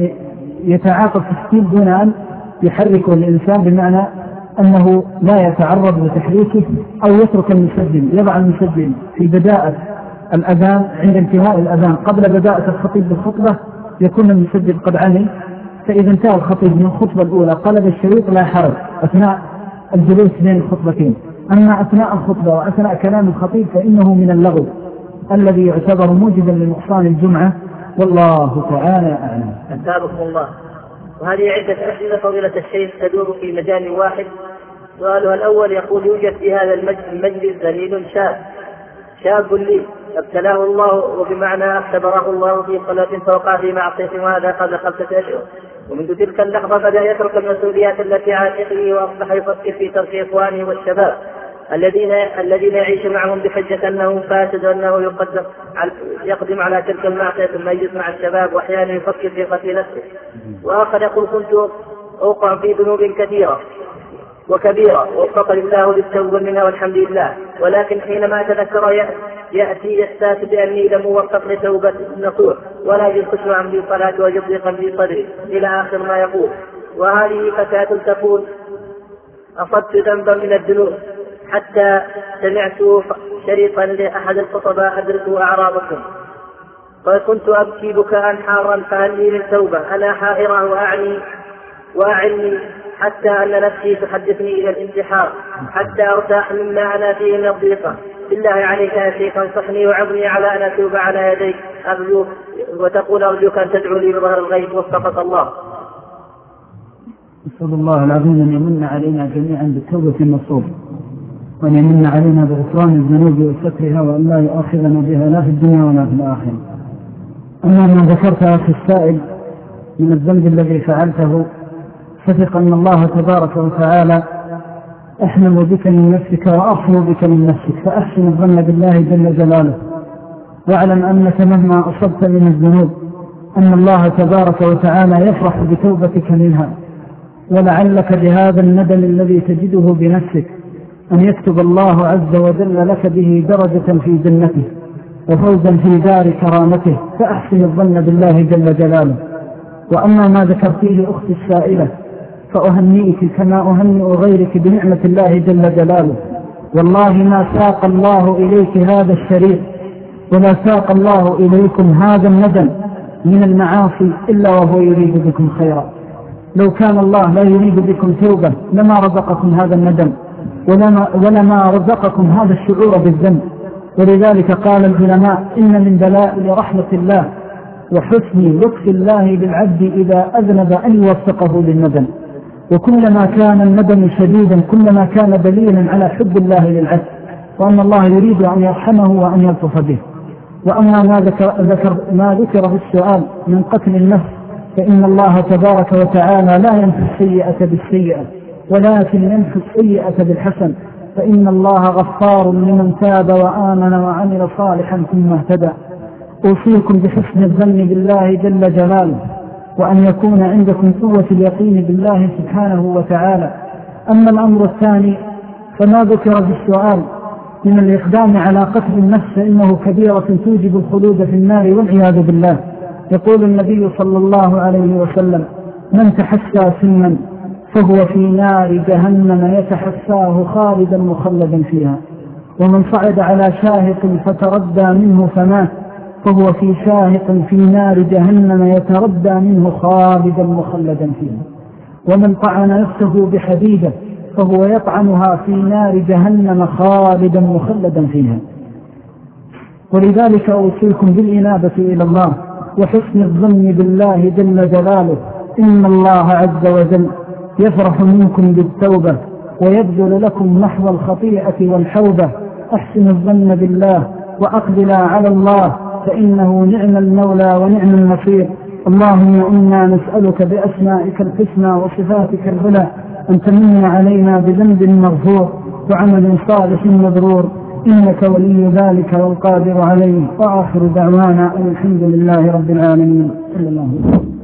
يتعاقب تسجيل دون أن يحركه الإنسان، بمعنى أنه لا يتعرض لتحريكه، أو يترك المسجل، يضع المسجل في بداية الأذان عند انتهاء الأذان قبل بداية الخطيب بالخطبة، يكون المسجل قد علم، فإذا انتهى الخطيب من الخطبة الأولى قلب الشريط لا حرج أثناء الجلوس بين الخطبتين. أما أثناء الخطبة وأثناء كلام الخطيب فإنه من اللغو الذي يعتبر موجبا لنقصان الجمعة، والله تعالى أعلم. أثابكم الله. وهذه عدة أسئلة فضيلة الشيخ تدور في مجال واحد. سؤالها الأول يقول: يوجد في هذا المجلس دليل شاب لي ابتلاه الله، وبمعنى اختبره الله في صلاة فوقع في معصية، وهذا قبل 5 أشهر، ومنذ تلك اللحظة بدأ يترك المسؤوليات التي عاتقه، وأصبح يفكر في ترك إخوانه والشباب الذين يعيش معهم بحجة أنه فاسد وأنه يقدم على تلك المعصية، ثم يجلس مع الشباب وأحيانا يفكر في قتل نفسه. وآخر يقول: كنت أوقع في ذنوب كثيرة وكبيرة ووفق الله للتوبة منها والحمد لله، ولكن حينما أتذكر يأتي يستات بأني لم أوفق لتوبة النصوح، ولا يخشع عن صلاة ويضيق في صدري، إلى آخر ما يقول. وهذه فتاة تقول: أصبت ذنبا من الذنوب حتى سمعت شريطا لأحد الخطباء أدركوا أعراضكم، وكنت أبكي بكاء حارا، فهل لي للتوبة؟ أنا حائرة وأعني حتى أن نفسي تحدثني إلى الانتحار حتى أرتاح مما أنا فيه من الضيقة. بالله عليك يا شيخ انصحني وعظني على أن أتوب على يديك، أرجوك، وتقول أرجوك أن تدعو لي بظهر الغيب وفقك الله. نسأل الله العظيم أن يمن علينا جميعا بالتوبة النصوح، وأن يمن علينا بغفران الذنوب وسترها، وأن لا يؤاخذنا بها لا في الدنيا ولا في الآخرة. أما ما ذكرت أخي السائل من الذنب الذي فعلته، فثق أن الله تبارك وتعالى أحلم بك من نفسك وأرحم بك من نفسك، فأحسن الظن بالله جل جلاله، واعلم أنك مهما أصبت من الذنوب أن الله تبارك وتعالى يفرح بتوبتك منها، ولعلك بهذا الندم الذي تجده بنفسك أن يكتب الله عز وجل لك به درجة في جنته وفوزا في دار كرامته، فأحسن الظن بالله جل جلاله. وأما ما ذكرتيه أختي السائلة فأهنئك كما أهنئ غيرك بنعمة الله جل جلاله، والله ما ساق الله إليك هذا الشريط ولا ساق الله إليكم هذا الندم من المعاصي إلا وهو يريد بكم خيرا. لو كان الله لا يريد بكم توبة لما رزقكم هذا الندم ولما رزقكم هذا الشعور بالذنب. ولذلك قال العلماء إن من دلائل رحمة الله وحسن لطف الله بالعبد إذا أذنب أن يوفقه للندم، وكلما كان الندم شديدا كلما كان دليلا على حب الله للعبد وأن الله يريد أن يرحمه وأن يلطف به. وأما ما ذكر في السؤال من قتل النفس فإن الله تبارك وتعالى لا ينفي السيئة بالسيئة ولكن ينفي السيئة بالحسن، فإن الله غفار لمن تاب وآمن وعمل صالحا ثم اهتدى. أوصيكم بحسن الظن بالله جل جلاله وأن يكون عندكم قوة اليقين بالله سبحانه وتعالى. أما الأمر الثاني فما ذكر في السؤال من الإقدام على قتل النفس فإنه كبيرة توجب الخلود في النار والعياذ بالله. يقول النبي صلى الله عليه وسلم: من تحسى سنا فهو في نار جهنم يتحساه خالدا مخلدا فيها، ومن صعد على شاهق فتردى منه فمات فهو في شاهق في نار جهنم يتردى منه خالدا مخلدا فيها، ومن طعن نفسه بحديدة فهو يطعنها في نار جهنم خالدا مخلدا فيها. ولذلك أوصيكم بالإنابة إلى الله وحسن الظن بالله جل جلاله. إن الله عز وجل يفرح منكم بالتوبة ويبذل لكم نحو الخطيئة والحوبة. أحسن الظن بالله وأقبلا على الله فإنه نعم المولى ونعم النصير. اللهم إنا نسألك بأسمائك الحسنى وصفاتك العلى أن تمن علينا بذنب مغفور وعمل صالح مبرور، إنك ولي ذلك والقادر عليه. وآخر دعوانا الحمد لله رب العالمين. صلى الله عليه وسلم.